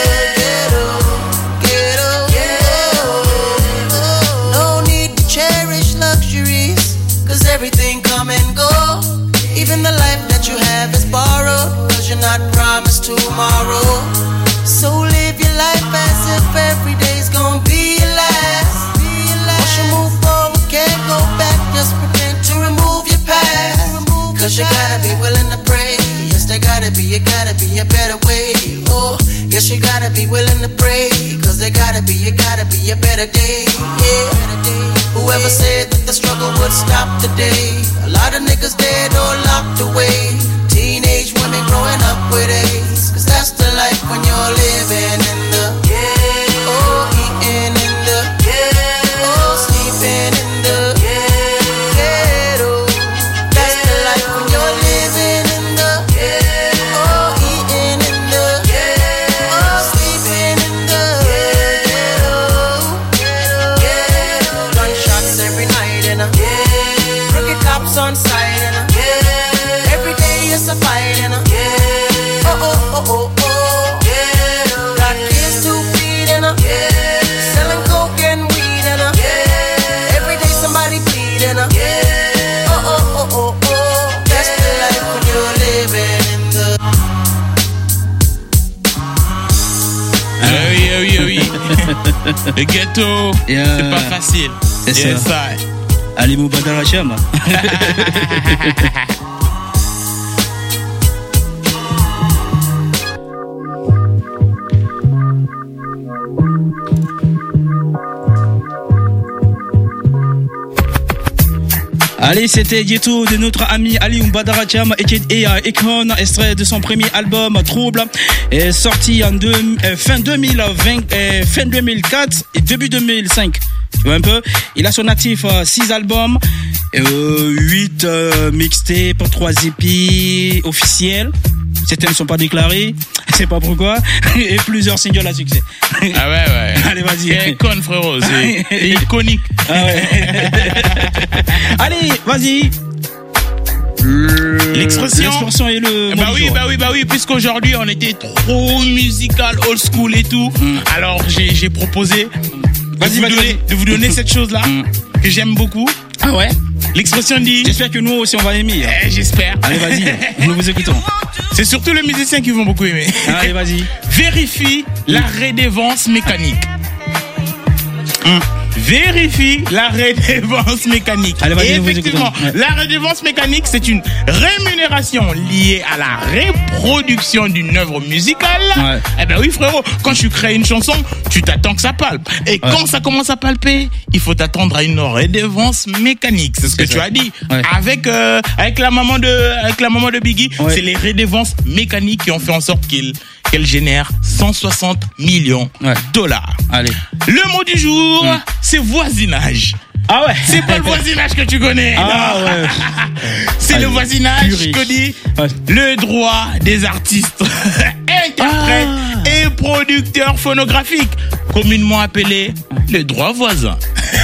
ghetto. No need to cherish luxuries, cause everything come and go. Even the life that you have is borrowed, cause you're not promised tomorrow. So live your life as if every day's gonna be your last. Once you move forward, can't go back. Just pretend to remove your past. Cause you gotta be willing to pray. Yes, there gotta be a better way. Oh, yes, you gotta be willing to pray. Cause there gotta be a better day. Yeah. Whoever said that the struggle would stop today? A lot of niggas dead or locked away. Teenage women growing up with AIDS. Cause that's the life when you're living in the oh, eating in the oh, sleeping in the ghetto. That's the life when you're living in the oh, eating in the oh, sleeping in the ghetto. Gunshots every night and crooked cops on sight and every day is a fight and oh. Got kids to feed and selling coke and weed and every day somebody bleed and oh. That's the life when you're living in the Oui. Le ghetto, c'est pas facile. C'est ça. Ali Moubadar Hacham. Allez, c'était Ghetto de notre ami Ali Mbadara Cham et Ekon, extrait de son premier album Trouble, sorti en fin 2004 et début 2005. Tu vois un peu, il a son actif 6 albums, 8 mixtapes, 3 EP officiels. Certains ne sont pas déclarés, je sais pas pourquoi, et plusieurs singles à succès. Ah ouais. Allez, vas-y. C'est icône, frérot, c'est iconique. Ah ouais. Allez, vas-y. L'expression et le bah oui, puisqu'aujourd'hui on était trop musical, old school et tout. Alors j'ai proposé de vous donner cette chose là que j'aime beaucoup. Ah ouais. L'expression dit. J'espère que nous aussi on va aimer. J'espère. Allez, vas-y, nous vous écoutons. C'est surtout les musiciens qui vont beaucoup aimer. Allez, vas-y. Vérifie la redevance mécanique. Vérifie la redevance mécanique. Allez, vas-y, effectivement, la redevance mécanique, c'est une rémunération liée à la reproduction d'une œuvre musicale. Ouais. Eh ben oui, frérot, quand tu crées une chanson, tu t'attends que ça palpe. Et quand ça commence à palper, il faut t'attendre à une redevance mécanique. C'est ce que tu as dit. Ouais. Avec la maman de Biggie, c'est les redevances mécaniques qui ont fait en sorte qu'elle génère 160 millions dollars. Allez. Le mot du jour, c'est voisinage. Ah ouais. C'est pas le voisinage que tu connais. Ah non. Ouais. C'est le voisinage que dit le droit des artistes, interprètes et producteurs phonographiques, communément appelé le droit voisin.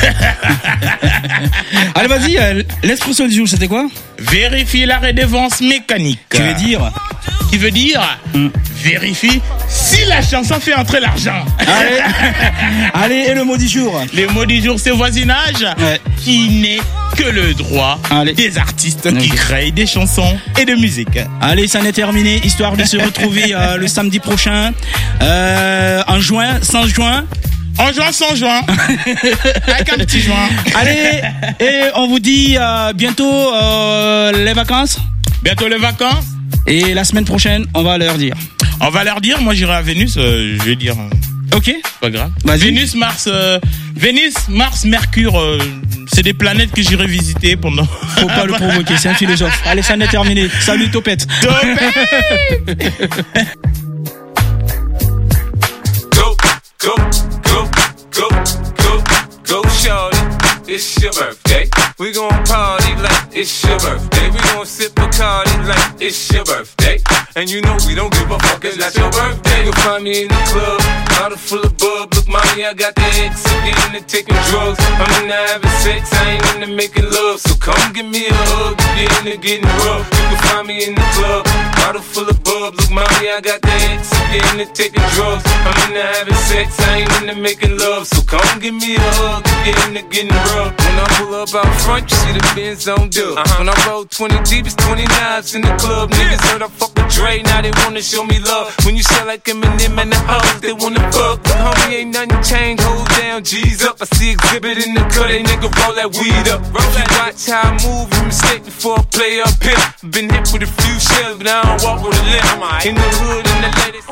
Allez, vas-y, l'expression du jour, c'était quoi? Vérifie la redevance mécanique. Qui veut dire vérifie si la chanson fait entrer l'argent. Allez, et le mot du jour? Le mot du jour, c'est voisinage, qui n'est que le droit des artistes qui créent des chansons et de musique. Allez, ça en est terminé, histoire de se retrouver le samedi prochain, en juin, sans juin. En juin, sans juin. Avec un petit juin. Allez, et on vous dit bientôt les vacances. Bientôt les vacances. Et la semaine prochaine, on va leur dire. Moi j'irai à Vénus, je vais dire. Ok. Pas grave. Vas-y. Vénus, Mars, Mercure, C'est des planètes que j'irai visiter pendant. Faut pas le provoquer, c'est un philosophe. Allez, ça en est terminé. Salut Topette. Go, shorty. It's your birthday. We gon' party like it's your birthday. We gon' sip Bacardi like it's your birthday. And you know we don't give a fuck, it's not your birthday. You'll find me in the club, bottle full of bub. Look, mommy, I got the X, I'm into taking drugs. I'm into having sex, I ain't into making love. So come give me a hug, get into getting rough. You can find me in the club, bottle full of bub. Look, mommy, I got the X, I'm into taking drugs. I'm into having sex, I ain't into making love. So come give me a hug, get into getting rough. When I pull up out front, you see the Benz on dub. When I roll 20 deep, it's 20 knives in the club. Niggas heard I fuck with Dre, now they wanna show me love. When you sell like Eminem and the hoes, they wanna fuck. But homie, ain't nothing changed, hold down, G's up. I see exhibit in the cut, they nigga roll that weed up. If you watch how I move, you mistake before I play up here. Been hit with a few shells, but I don't walk with a limp. In the hood, in the ladies.